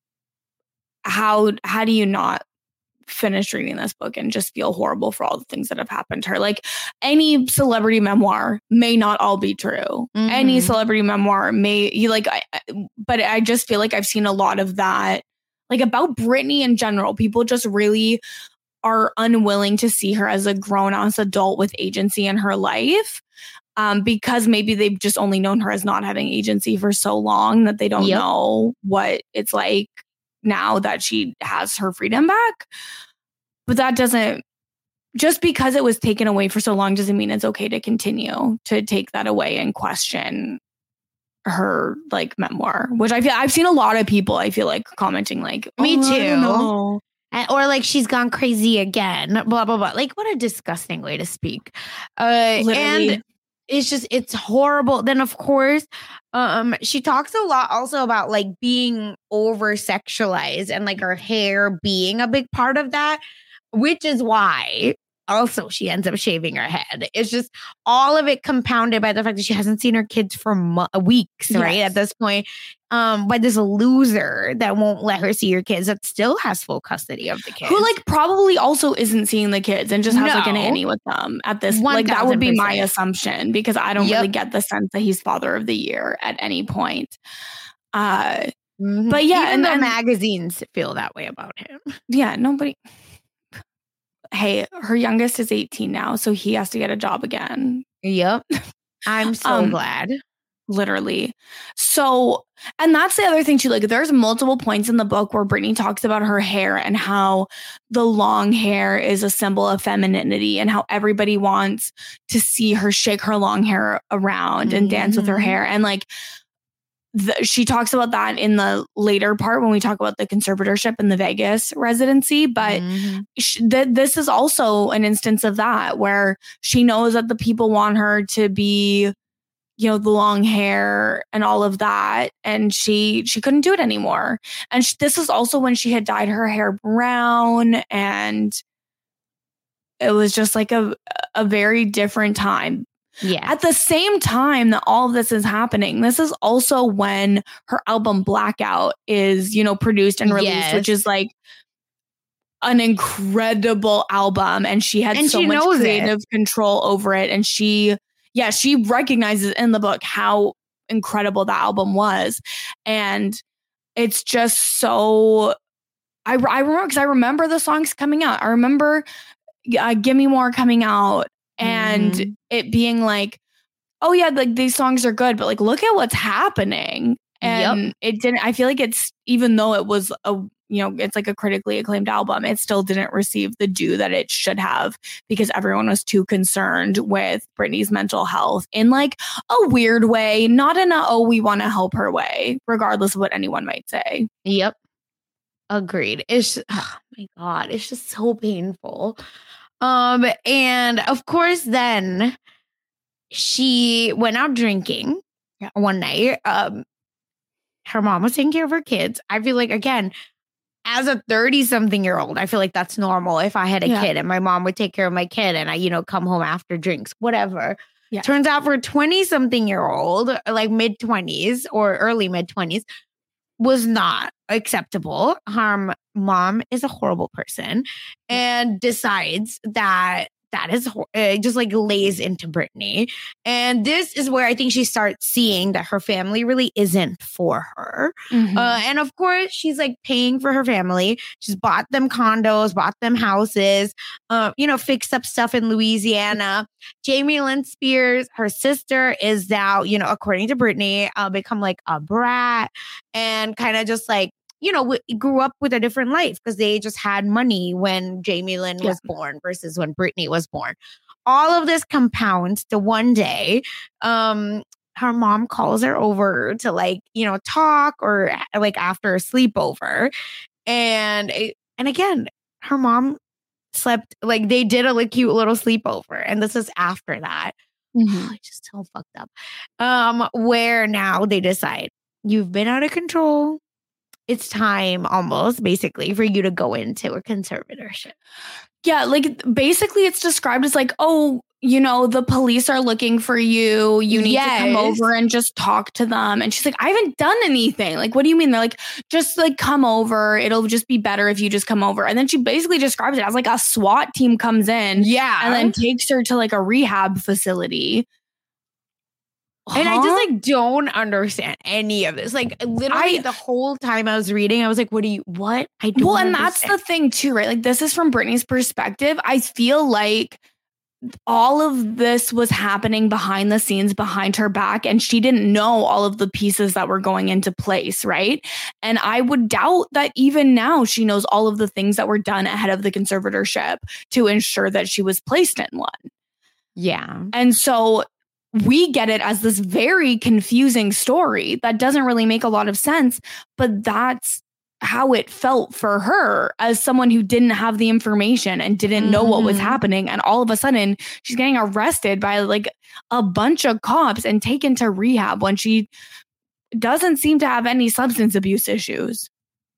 how how do you not finish reading this book and just feel horrible for all the things that have happened to her? Like any celebrity memoir may not all be true. Mm-hmm. Any celebrity memoir may you like, I, but I just feel like I've seen a lot of that. Like about Britney in general, people just really are unwilling to see her as a grown-ass adult with agency in her life. um, because maybe they've just only known her as not having agency for so long that they don't Yep. know what it's like now that she has her freedom back. But that doesn't, just because it was taken away for so long doesn't mean it's okay to continue to take that away and question her like memoir, which I feel I've seen a lot of people, I feel like, commenting like, oh, Me I don't too. know. And, or like she's gone crazy again, blah, blah, blah. Like, what a disgusting way to speak. Uh, Literally. and it's just, it's horrible. Then, of course, um, she talks a lot also about like being over sexualized and like her hair being a big part of that, which is why also she ends up shaving her head. It's just all of it compounded by the fact that she hasn't seen her kids for mo- weeks, right? Yes. At this point, um, by this loser that won't let her see her kids that still has full custody of the kids. Who like probably also isn't seeing the kids and just has like a No. nanny with them at this. Like that would be my one thousand percent. assumption, because I don't Yep. really get the sense that he's father of the year at any point. Uh, Mhm. But yeah, even and- the and- magazines feel that way about him. yeah, nobody. Hey, her youngest is eighteen now, so he has to get a job again. Yep. I'm so Um, glad. Literally. So, and that's the other thing too. Like, there's multiple points in the book where Brittany talks about her hair and how the long hair is a symbol of femininity and how everybody wants to see her shake her long hair around and dance with her Mhm. hair. And like, the, she talks about that in the later part when we talk about the conservatorship in the Vegas residency. But Mhm. sh- th- this is also an instance of that where she knows that the people want her to be, you know, the long hair and all of that. And she, she couldn't do it anymore. And sh- this is also when she had dyed her hair brown, and it was just like a, a very different time. Yeah. At the same time that all of this is happening, this is also when her album Blackout is, you know, produced and released, Yes. which is like an incredible album. And she had And so she much knows it. creative control over it. And she, yeah, she recognizes in the book how incredible that album was. And it's just so, I, I remember, because I remember the songs coming out. I remember uh, Give Me More coming out. And Mhm. it being like, oh yeah, like these songs are good, but like look at what's happening. And it didn't, I feel like it's, even though it was a, you know, it's like a critically acclaimed album, it still didn't receive the due that it should have, because everyone was too concerned with Britney's mental health in like a weird way, not in a, oh, we want to help her way, regardless of what anyone might say. Yep. Agreed. It's just, oh my God, it's just so painful. Um, and of course, then she went out drinking Yeah. one night. Um, her mom was taking care of her kids. I feel like, again, as a thirty-something year old, I feel like that's normal. If I had a Yeah. kid and my mom would take care of my kid and I, you know, come home after drinks, whatever. Yeah. Turns out for a twenty-something year old, like mid-twenties or early mid-twenties, was not acceptable. Her mom is a horrible person and decides that that is hor- uh, just like lays into Britney. And this is where I think she starts seeing that her family really isn't for her. Mhm. Uh, and of course, she's like paying for her family. She's bought them condos, bought them houses, uh, you know, fixed up stuff in Louisiana. Jamie Lynn Spears, her sister, is now, you know, according to Britney, uh, become like a brat and kind of just like, you know, w- grew up with a different life because they just had money when Jamie Lynn was born versus when Britney was born. All of this compounds to one day, um, her mom calls her over to like, you know, talk or like after a sleepover. And, it- and again, her mom slept, like they did a like, cute little sleepover. And this is after that. Mhm. Oh, it's just so fucked up. Um, where now they decide you've been out of control. It's time almost basically for you to go into a conservatorship. Yeah, like basically it's described as like, oh, you know, the police are looking for you. You need to come Yes. over and just talk to them. And she's like, I haven't done anything. Like, what do you mean? They're like, just like come over. It'll just be better if you just come over. And then she basically describes it as like a SWAT team comes in Yeah. and then takes her to like a rehab facility. And I Huh? just like don't understand any of this. Like literally I- the whole time I was reading, I was like, what do you, what? I don't Well, and that's understand. the thing too, right? Like this is from Britney's perspective. I feel like all of this was happening behind the scenes, behind her back, and she didn't know all of the pieces that were going into place, right? And I would doubt that even now she knows all of the things that were done ahead of the conservatorship to ensure that she was placed in one. Yeah. And so we get it as this very confusing story that doesn't really make a lot of sense, but that's how it felt for her as someone who didn't have the information and didn't know mm-hmm. what was happening. And all of a sudden she's getting arrested by like a bunch of cops and taken to rehab when she doesn't seem to have any substance abuse issues.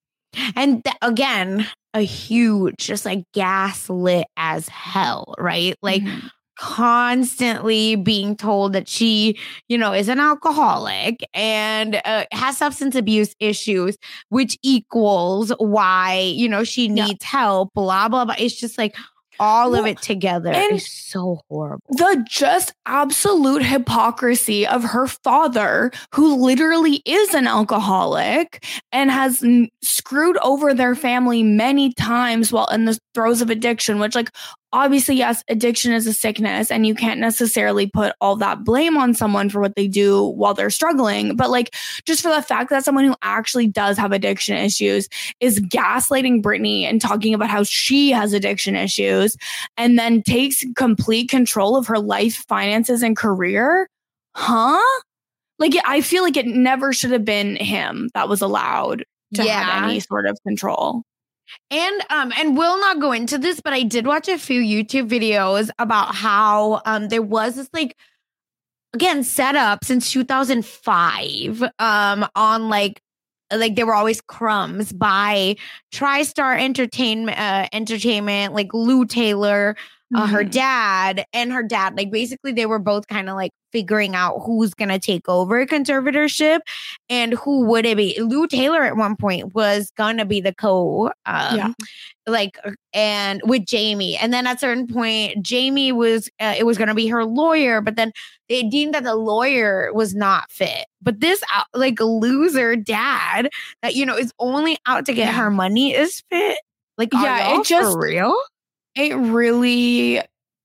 And th- again, a huge, just like gaslit as hell, right? Like mm-hmm. constantly being told that she, you know, is an alcoholic and uh, has substance abuse issues, which equals why, you know, she needs yeah. help, blah, blah, blah. It's just like all well, of it together is so horrible. The just absolute hypocrisy of her father, who literally is an alcoholic and has n- screwed over their family many times while in the throes of addiction, which like, obviously, yes, addiction is a sickness and you can't necessarily put all that blame on someone for what they do while they're struggling. But like, just for the fact that someone who actually does have addiction issues is gaslighting Britney and talking about how she has addiction issues and then takes complete control of her life, finances, and career. Huh? Like, I feel like it never should have been him that was allowed to yeah. have any sort of control. And um and we'll not go into this, but I did watch a few YouTube videos about how um there was this like again set up since two thousand five um on like like there were always crumbs by TriStar Entertainment uh, Entertainment like Lou Taylor, uh, mm-hmm. her dad and her dad like basically they were both kind of like figuring out who's gonna take over conservatorship and who would it be. Lou Taylor at one point was gonna be the co um yeah. like and with Jamie, and then at a certain point Jamie was uh, it was gonna be her lawyer, but then they deemed that the lawyer was not fit. But this uh, like loser dad that you know is only out to get yeah. her money is fit. Like yeah, it just for real. It really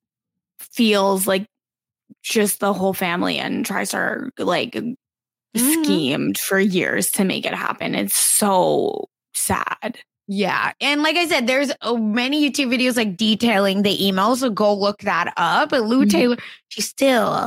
feels like just the whole family and TriStar like mm-hmm. schemed for years to make it happen. It's so sad. Yeah. And like I said, there's uh, many YouTube videos like detailing the email. So go look that up. But Lou mm-hmm. Taylor, she still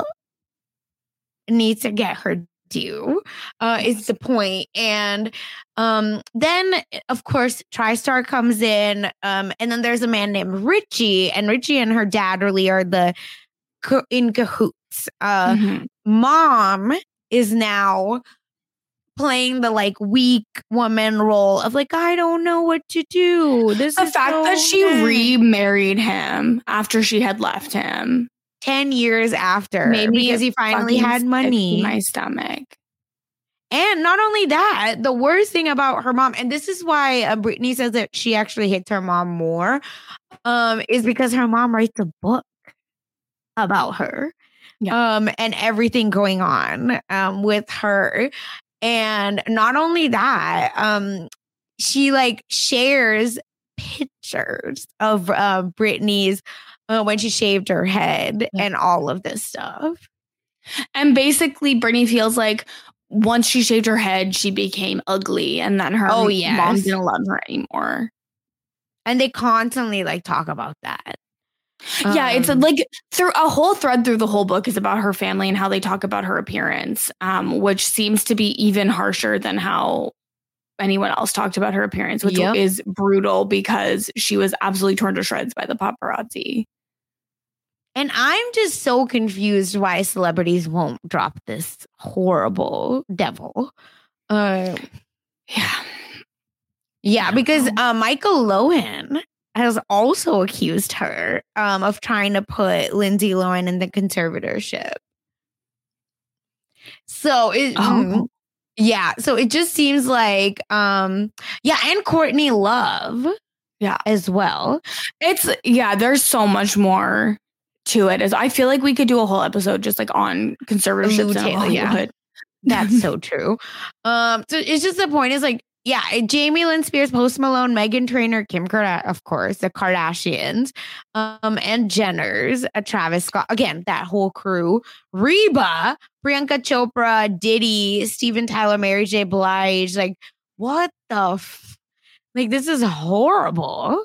needs to get her due, uh, is the point. And um, then, of course, TriStar comes in. Um, and then there's a man named Richie. And Richie and her dad really are the in cahoots. Uh, mm-hmm. Mom is now playing the like weak woman role of like, I don't know what to do. This the is fact so that she bad. remarried him after she had left him ten years after, maybe because he finally had money. In my stomach. And not only that, the worst thing about her mom, and this is why uh, Britney says that she actually hates her mom more, um, is because her mom writes a book about her yeah. um, and everything going on um, with her. And not only that, um, she like shares pictures of uh, Britney's uh, when she shaved her head yeah. and all of this stuff. And basically, Britney feels like once she shaved her head, she became ugly and then her oh, yes. mom didn't love her anymore. And they constantly like talk about that. Yeah, um, it's a, like through a whole thread through the whole book is about her family and how they talk about her appearance, um, which seems to be even harsher than how anyone else talked about her appearance, which yep. is brutal because she was absolutely torn to shreds by the paparazzi. And I'm just so confused why celebrities won't drop this horrible devil. Uh, yeah. Yeah, because uh, Michael Lohan has also accused her um, of trying to put Lindsay Lohan in the conservatorship. So it, oh. yeah, so it just seems like, um, yeah, and Courtney Love, yeah, as well. It's yeah, there's so much more to it. As I feel like we could do a whole episode just like on conservatorships in Hollywood. Yeah. That's so true. Um, so it's just the point is like, yeah, Jamie Lynn Spears, Post Malone, Meghan Trainor, Kim Kardashian, of course, the Kardashians, um, and Jenners, uh, Travis Scott, again, that whole crew, Reba, Priyanka Chopra, Diddy, Steven Tyler, Mary J. Blige. Like, what the f- like? This is horrible.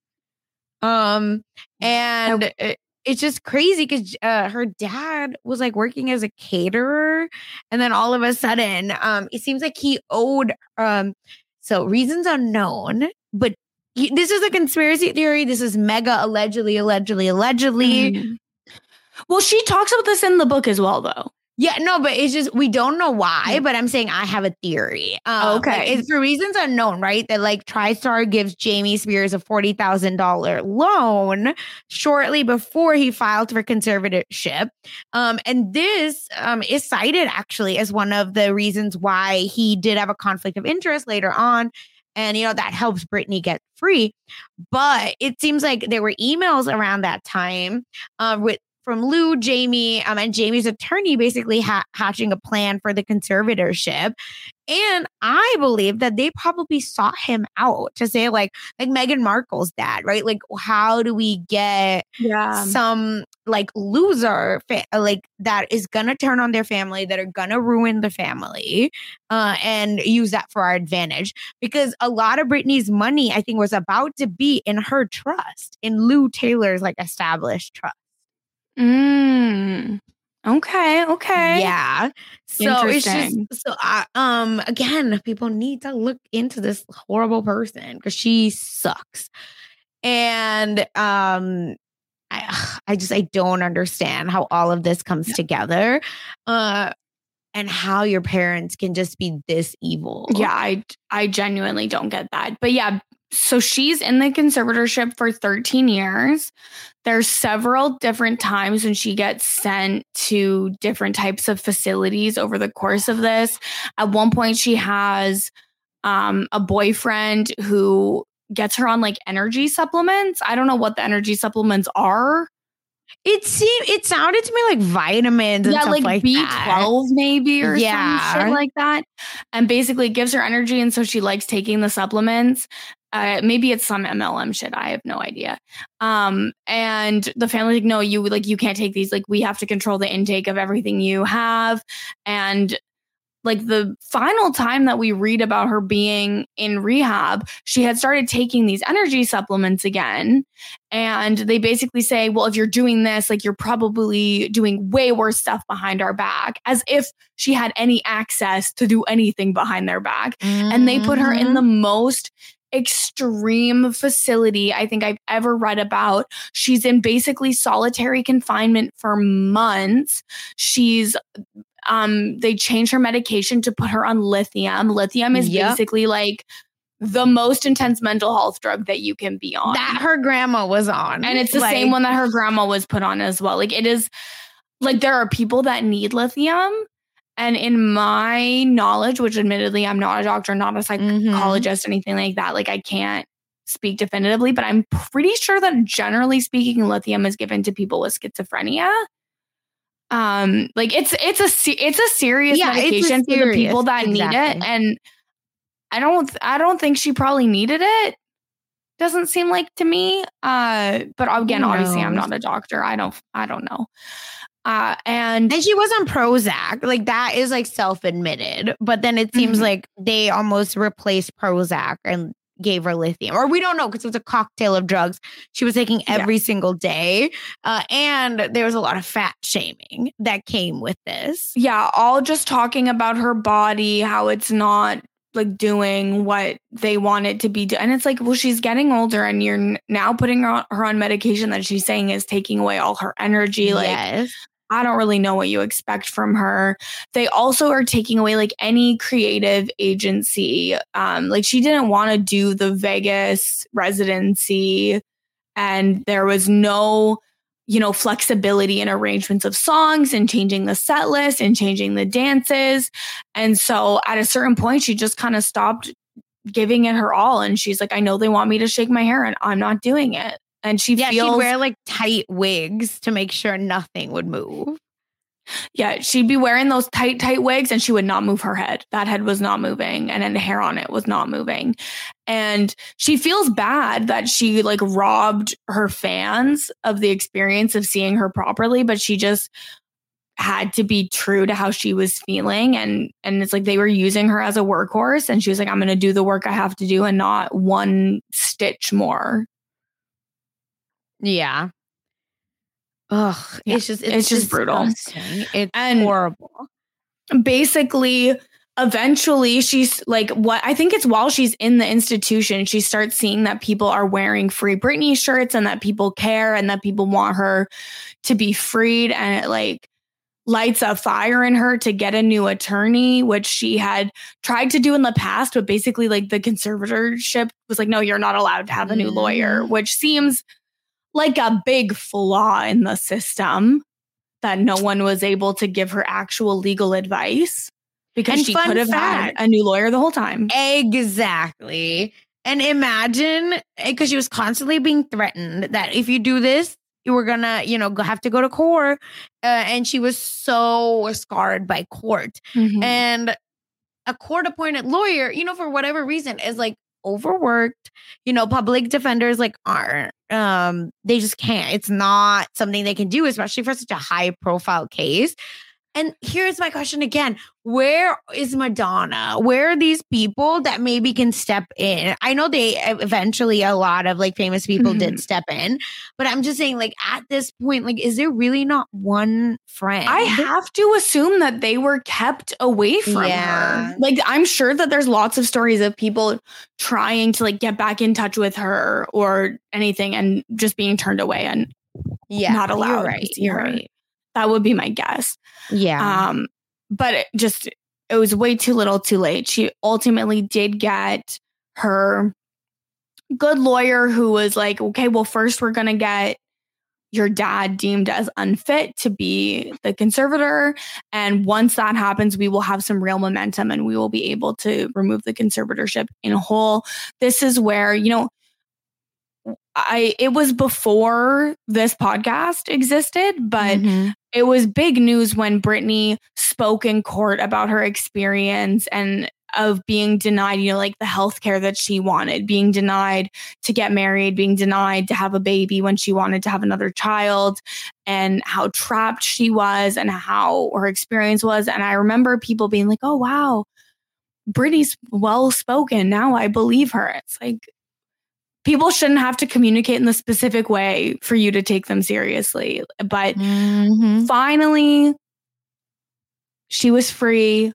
Um, and it, it's just crazy because uh, her dad was like working as a caterer, and then all of a sudden, um, it seems like he owed um. So reasons unknown, but he, this is a conspiracy theory. This is mega allegedly, allegedly, allegedly. Mm-hmm. Well, she talks about this in the book as well, though. Yeah, no, but it's just, we don't know why, but I'm saying I have a theory. Um, okay. Like, it's for reasons unknown, right? That like TriStar gives Jamie Spears a forty thousand dollars loan shortly before he filed for conservatorship. Um, and this um, is cited actually as one of the reasons why he did have a conflict of interest later on. And, you know, that helps Britney get free. But it seems like there were emails around that time uh, with from Lou, Jamie, um, and Jamie's attorney basically ha- hatching a plan for the conservatorship. And I believe that they probably sought him out to say like, like Meghan Markle's dad, right? Like, how do we get yeah. some like loser fa- like that is going to turn on their family, that are going to ruin the family uh, and use that for our advantage? Because a lot of Britney's money, I think, was about to be in her trust, in Lou Taylor's like established trust. Mm. Okay. Okay. Yeah. So it's just so I, um again, people need to look into this horrible person because she sucks, and um I I just I don't understand how all of this comes yeah. together, uh, and how your parents can just be this evil. Yeah, I I genuinely don't get that, but yeah. So she's in the conservatorship for thirteen years. There's several different times when she gets sent to different types of facilities over the course of this. At one point, she has um, a boyfriend who gets her on like energy supplements. I don't know what the energy supplements are. It seemed it sounded to me like vitamins and yeah, stuff like, like B that. twelve maybe or yeah. some shit like that. And basically gives her energy, and so she likes taking the supplements. Uh, maybe it's some M L M shit. I have no idea. Um, and the family's like, no, you like you can't take these. Like, we have to control the intake of everything you have. And like the final time that we read about her being in rehab, she had started taking these energy supplements again. And they basically say, well, if you're doing this, like you're probably doing way worse stuff behind our back, as if she had any access to do anything behind their back. Mm-hmm. And they put her in the most extreme facility I think I've ever read about. She's in basically solitary confinement for months. She's Um, they changed her medication to put her on lithium. Lithium is yep. basically like the most intense mental health drug that you can be on. That her grandma was on. And it's the like, same one that her grandma was put on as well. Like it is like there are people that need lithium. And in my knowledge, which admittedly I'm not a doctor, not a psychologist, mm-hmm. anything like that. Like I can't speak definitively, but I'm pretty sure that generally speaking, lithium is given to people with schizophrenia. Um, like it's it's a it's a serious yeah, medication a serious, for the people that exactly. need it, and I don't I don't think she probably needed it. Doesn't seem like to me. Uh, but again, obviously, I'm not a doctor. I don't I don't know. Uh, and and she was on Prozac. Like that is like self-admitted, but then it seems mm-hmm. like they almost replaced Prozac and gave her lithium, or we don't know because it was a cocktail of drugs she was taking every yeah. single day. Uh, and there was a lot of fat shaming that came with this. Yeah. All just talking about her body, how it's not like doing what they want it to be. Do- and it's like, well, she's getting older and you're n- now putting her on, her on medication that she's saying is taking away all her energy. Like, yes. I don't really know what you expect from her. They also are taking away like any creative agency. Um, like she didn't want to do the Vegas residency, and there was no, you know, flexibility in arrangements of songs and changing the set list and changing the dances. And so at a certain point, she just kind of stopped giving it her all. And she's like, I know they want me to shake my hair and I'm not doing it. And she yeah, feels she'd wear like tight wigs to make sure nothing would move. Yeah, she'd be wearing those tight, tight wigs and she would not move her head. That head was not moving. And then the hair on it was not moving. And she feels bad that she like robbed her fans of the experience of seeing her properly, but she just had to be true to how she was feeling. And, and it's like they were using her as a workhorse. And she was like, I'm going to do the work I have to do and not one stitch more. Yeah. Ugh, yeah. it's just it's, it's just brutal. It's and horrible. Basically, eventually she's like, what I think it's while she's in the institution, she starts seeing that people are wearing Free Britney shirts and that people care and that people want her to be freed. And it like lights a fire in her to get a new attorney, which she had tried to do in the past. But basically, like the conservatorship was like, no, you're not allowed to have a new lawyer, which seems like a big flaw in the system that no one was able to give her actual legal advice because and she could have fact, had a new lawyer the whole time. Exactly. And imagine, because she was constantly being threatened that if you do this, you were gonna, you know, have to go to court. Uh, and she was so scarred by court. Mm-hmm. And a court appointed lawyer, you know, for whatever reason, is like overworked. You know, public defenders like aren't. Um, they just can't. It's not something they can do, especially for such a high profile case. And here's my question again. Where is Madonna? Where are these people that maybe can step in? I know they eventually, a lot of like famous people mm-hmm. did step in, but I'm just saying like at this point, like, is there really not one friend? I have to assume that they were kept away from yeah. her. Like, I'm sure that there's lots of stories of people trying to like get back in touch with her or anything and just being turned away and yeah, not allowed you're right, to see you're her. Right. That would be my guess. Yeah. Um, but it just, it was way too little too late. She ultimately did get her good lawyer who was like, okay, well, first we're going to get your dad deemed as unfit to be the conservator. And once that happens, we will have some real momentum and we will be able to remove the conservatorship in whole. This is where, you know, I it was before this podcast existed, but mm-hmm. it was big news when Britney spoke in court about her experience and of being denied, you know, like the healthcare that she wanted, being denied to get married, being denied to have a baby when she wanted to have another child, and how trapped she was and how her experience was. And I remember people being like, oh, wow, Britney's well spoken. Now I believe her. It's like, people shouldn't have to communicate in the specific way for you to take them seriously. But mm-hmm. finally, she was free.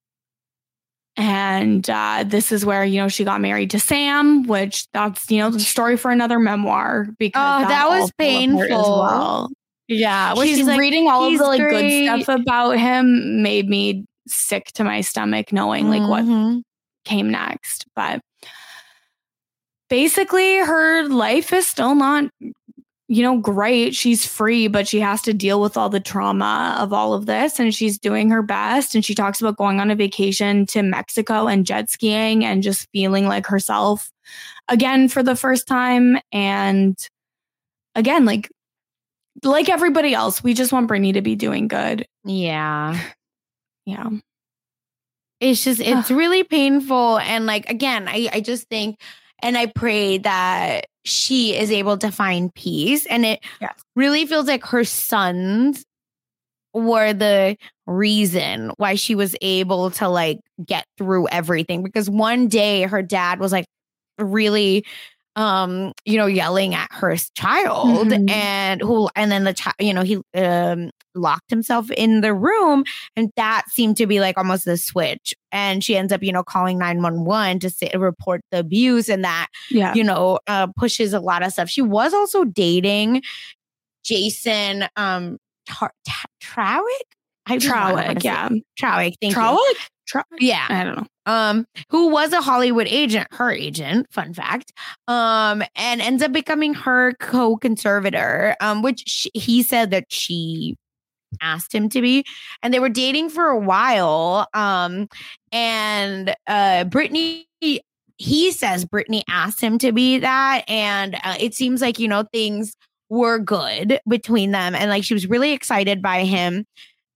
And uh, this is where, you know, she got married to Sam, which that's, you know, the story for another memoir. Because oh, that, that was painful. As well. Yeah. She's, she's like, reading all of the like great. good stuff about him made me sick to my stomach knowing like mm-hmm. what came next. But basically, her life is still not, you know, great. She's free, but she has to deal with all the trauma of all of this. And she's doing her best. And she talks about going on a vacation to Mexico and jet skiing and just feeling like herself again for the first time. And again, like, like everybody else, we just want Britney to be doing good. Yeah. Yeah. It's just, it's really painful. And like, again, I, I just think, and I pray that she is able to find peace. And it yes. really feels like her sons were the reason why she was able to like get through everything. Because one day her dad was like really, um, you know, yelling at her child mm-hmm. and who, and then the child, you know, he um, locked himself in the room, and that seemed to be like almost the switch. And she ends up, you know, calling nine one one to say, report the abuse, and that, yeah. you know, uh, pushes a lot of stuff. She was also dating Jason um, Tar- Tar- Trawick. I Trawick, yeah, Trawick. Thank Trawick? you. Tra- yeah, I don't know. Um, who was a Hollywood agent, her agent, fun fact, um, and ends up becoming her co-conservator, um, which she, he said that she asked him to be, and they were dating for a while. Um, and uh, Britney, he says Britney asked him to be that, and uh, it seems like, you know, things were good between them, and like she was really excited by him.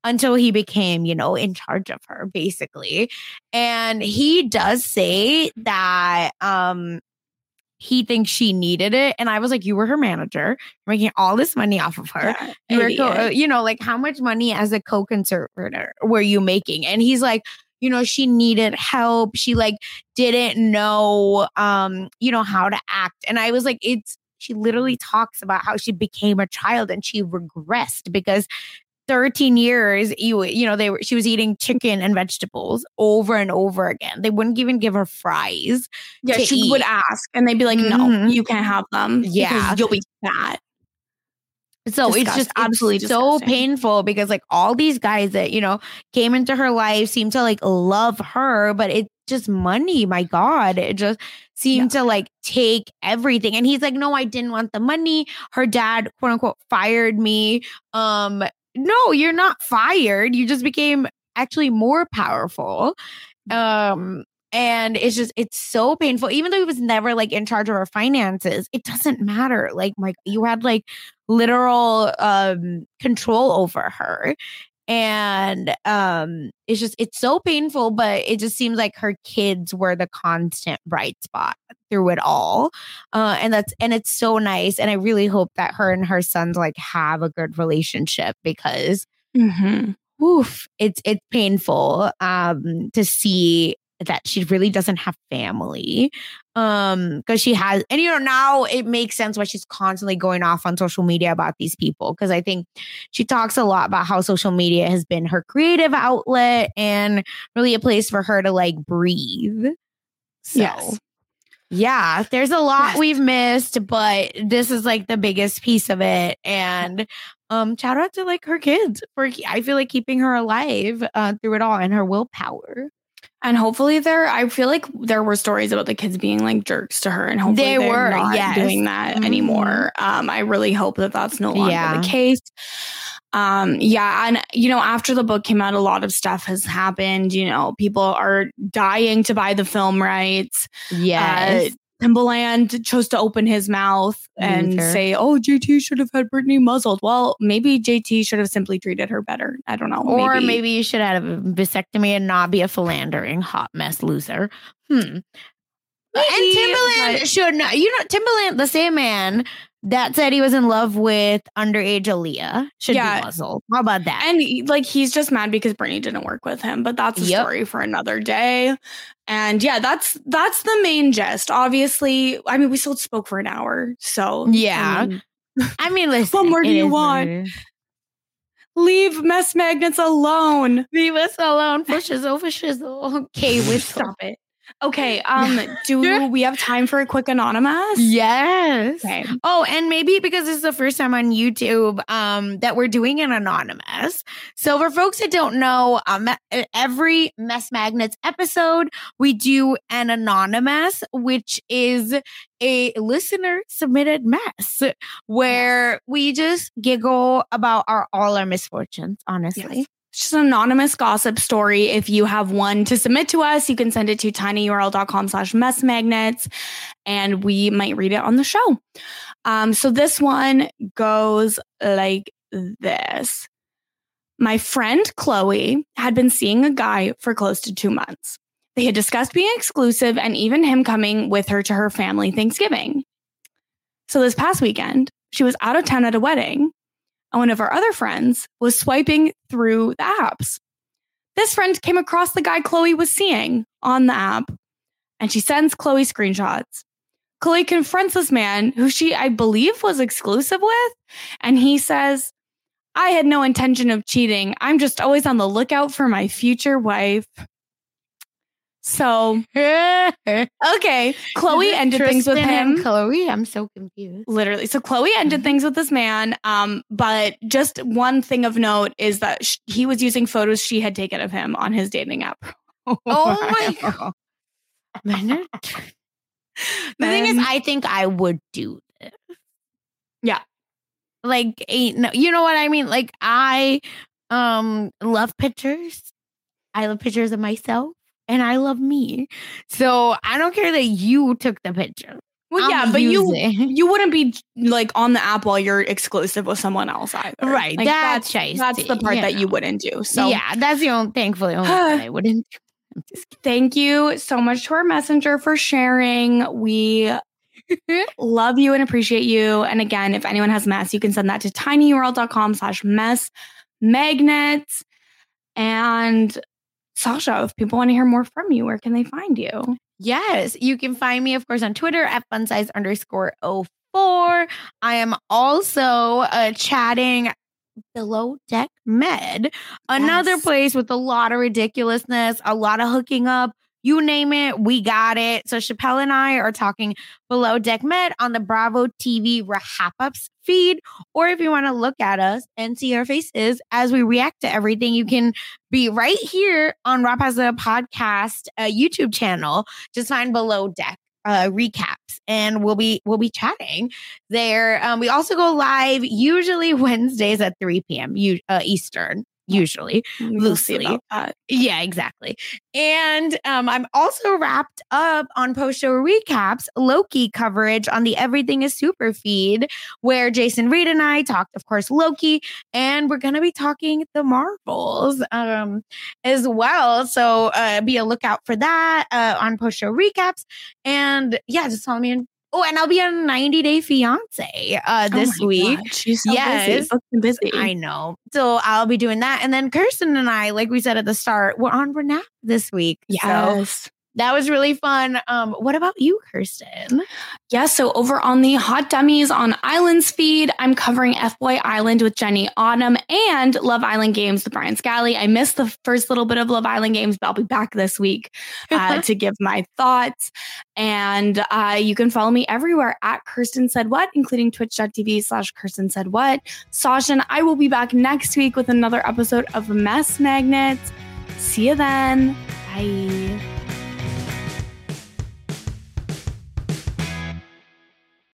until he became, you know, in charge of her, basically. And he does say that um, he thinks she needed it. And I was like, you were her manager, making all this money off of her. Yeah, you were, co- you know, like how much money as a co-conservator were you making? And he's like, you know, she needed help. She like didn't know, um, you know, how to act. And I was like, it's, she literally talks about how she became a child and she regressed because thirteen years, you you know, they were she was eating chicken and vegetables over and over again. They wouldn't even give her fries. Yeah, she eat. would ask and they'd be like, no, mm-hmm. you can't have them. Yeah. You'll be fat. So Disgust, it's just absolutely it's so disgusting. painful because like all these guys that, you know, came into her life seemed to like love her, but it's just money. My God, it just seemed yeah. to like take everything. And he's like, no, I didn't want the money. Her dad, quote unquote, fired me. Um, no, you're not fired. You just became actually more powerful. Um, And it's just, it's so painful. Even though he was never like in charge of her finances, it doesn't matter. Like, like you had like literal um, control over her. And um, it's just, it's so painful, but it just seems like her kids were the constant bright spot through it all. Uh, and that's, and it's so nice. And I really hope that her and her sons like have a good relationship because mm-hmm. oof, it's, it's painful um, to see that she really doesn't have family um because she has, and you know, now it makes sense why she's constantly going off on social media about these people, because I think she talks a lot about how social media has been her creative outlet and really a place for her to like breathe. So yes. yeah, there's a lot yes. we've missed, but this is like the biggest piece of it. And um shout out to like her kids for, I feel like, keeping her alive uh, through it all and her willpower. And hopefully there, I feel like there were stories about the kids being like jerks to her, and hopefully they they're were not yes. doing that mm-hmm. anymore. Um, I really hope that that's no longer yeah. the case. Um, yeah. And, you know, after the book came out, a lot of stuff has happened. You know, people are dying to buy the film rights. Yes. Uh, Timbaland chose to open his mouth and Loser. say, oh, J T should have had Britney muzzled. Well, maybe J T should have simply treated her better. I don't know. Or maybe, maybe you should have a vasectomy and not be a philandering hot mess loser. Hmm. Maybe, and Timbaland but- should not. You know, Timbaland, the same man that said he was in love with underage Aaliyah, should yeah. be muzzled. How about that? And like, he's just mad because Britney didn't work with him, but that's a yep. story for another day. And yeah, that's that's the main gist. Obviously, I mean, we still spoke for an hour, so yeah. I mean, I mean listen, what more do you want? Leave mess magnets alone. Leave us alone for shizzle for shizzle. Okay, we stop it. Okay, um, do we have time for a quick anonymous? Yes. Okay. Oh, and maybe because this is the first time on YouTube um, that we're doing an anonymous. So for folks that don't know, um, every Mess Magnets episode, we do an anonymous, which is a listener submitted mess where yes. we just giggle about our all our misfortunes, honestly. Yes. It's just an anonymous gossip story. If you have one to submit to us, you can send it to tinyurl.com slash mess magnets and we might read it on the show. Um, so this one goes like this. My friend Chloe had been seeing a guy for close to two months. They had discussed being exclusive and even him coming with her to her family Thanksgiving. So this past weekend, she was out of town at a wedding. And one of our other friends was swiping through the apps. This friend came across the guy Chloe was seeing on the app, and she sends Chloe screenshots. Chloe confronts this man who she, I believe, was exclusive with, and he says, I had no intention of cheating. I'm just always on the lookout for my future wife. So, okay, Chloe ended Tristan things with him. Chloe, I'm so confused. Literally. So Chloe ended mm-hmm. things with this man. Um, but just one thing of note is that sh- he was using photos she had taken of him on his dating app. Oh my God. The thing is, I think I would do this. Yeah. Like, no, you know what I mean? Like, I um love pictures. I love pictures of myself. And I love me. So I don't care that you took the picture. Well, yeah, I'm but using. you you wouldn't be like on the app while you're exclusive with someone else either. Right. Like, That's that's that's the part you that know. you wouldn't do. So yeah, that's the only thankfully only thing I wouldn't do. I'm just kidding. thank you so much to our messenger for sharing. We love you and appreciate you. And again, if anyone has mess, you can send that to tinyurl.com slash mess magnets. And Sasha, if people want to hear more from you, where can they find you? Yes, you can find me, of course, on Twitter at funsize underscore oh four. I am also uh, chatting Below Deck Med, another Yes. place with a lot of ridiculousness, a lot of hooking up. You name it, we got it. So Chappelle and I are talking Below Deck Med on the Bravo T V Rahap-Ups feed. Or if you want to look at us and see our faces as we react to everything, you can be right here on Rap Has a Podcast uh, YouTube channel. Just find Below Deck uh, recaps, and we'll be we'll be chatting there. Um, we also go live usually Wednesdays at three p.m. U- uh, Eastern. Usually, We'll see loosely. about that. Yeah, exactly. And um, I'm also wrapped up on post-show recaps, Loki coverage on the Everything is Super feed, where Jason Reed and I talked, of course, Loki, and we're going to be talking the Marvels um, as well. So uh, be a lookout for that uh, on post-show recaps. And yeah, just follow me in. Oh, and I'll be on ninety Day Fiance uh, this Oh my week. God, she's so Yes. busy. Booked and busy. I know. So I'll be doing that. And then Kirsten and I, like we said at the start, we're on Renap this week. So Yes. that was really fun. Um, what about you, Kirsten? Yeah, so over on the Hot Dummies on Islands feed, I'm covering F-Boy Island with Jenny Autumn and Love Island Games with Brian Scally. I missed the first little bit of Love Island Games, but I'll be back this week uh, to give my thoughts. And uh, you can follow me everywhere at Kirsten Said What, including twitch.tv slash Kirsten Said What. Sasha and I will be back next week with another episode of Mess Magnets. See you then. Bye.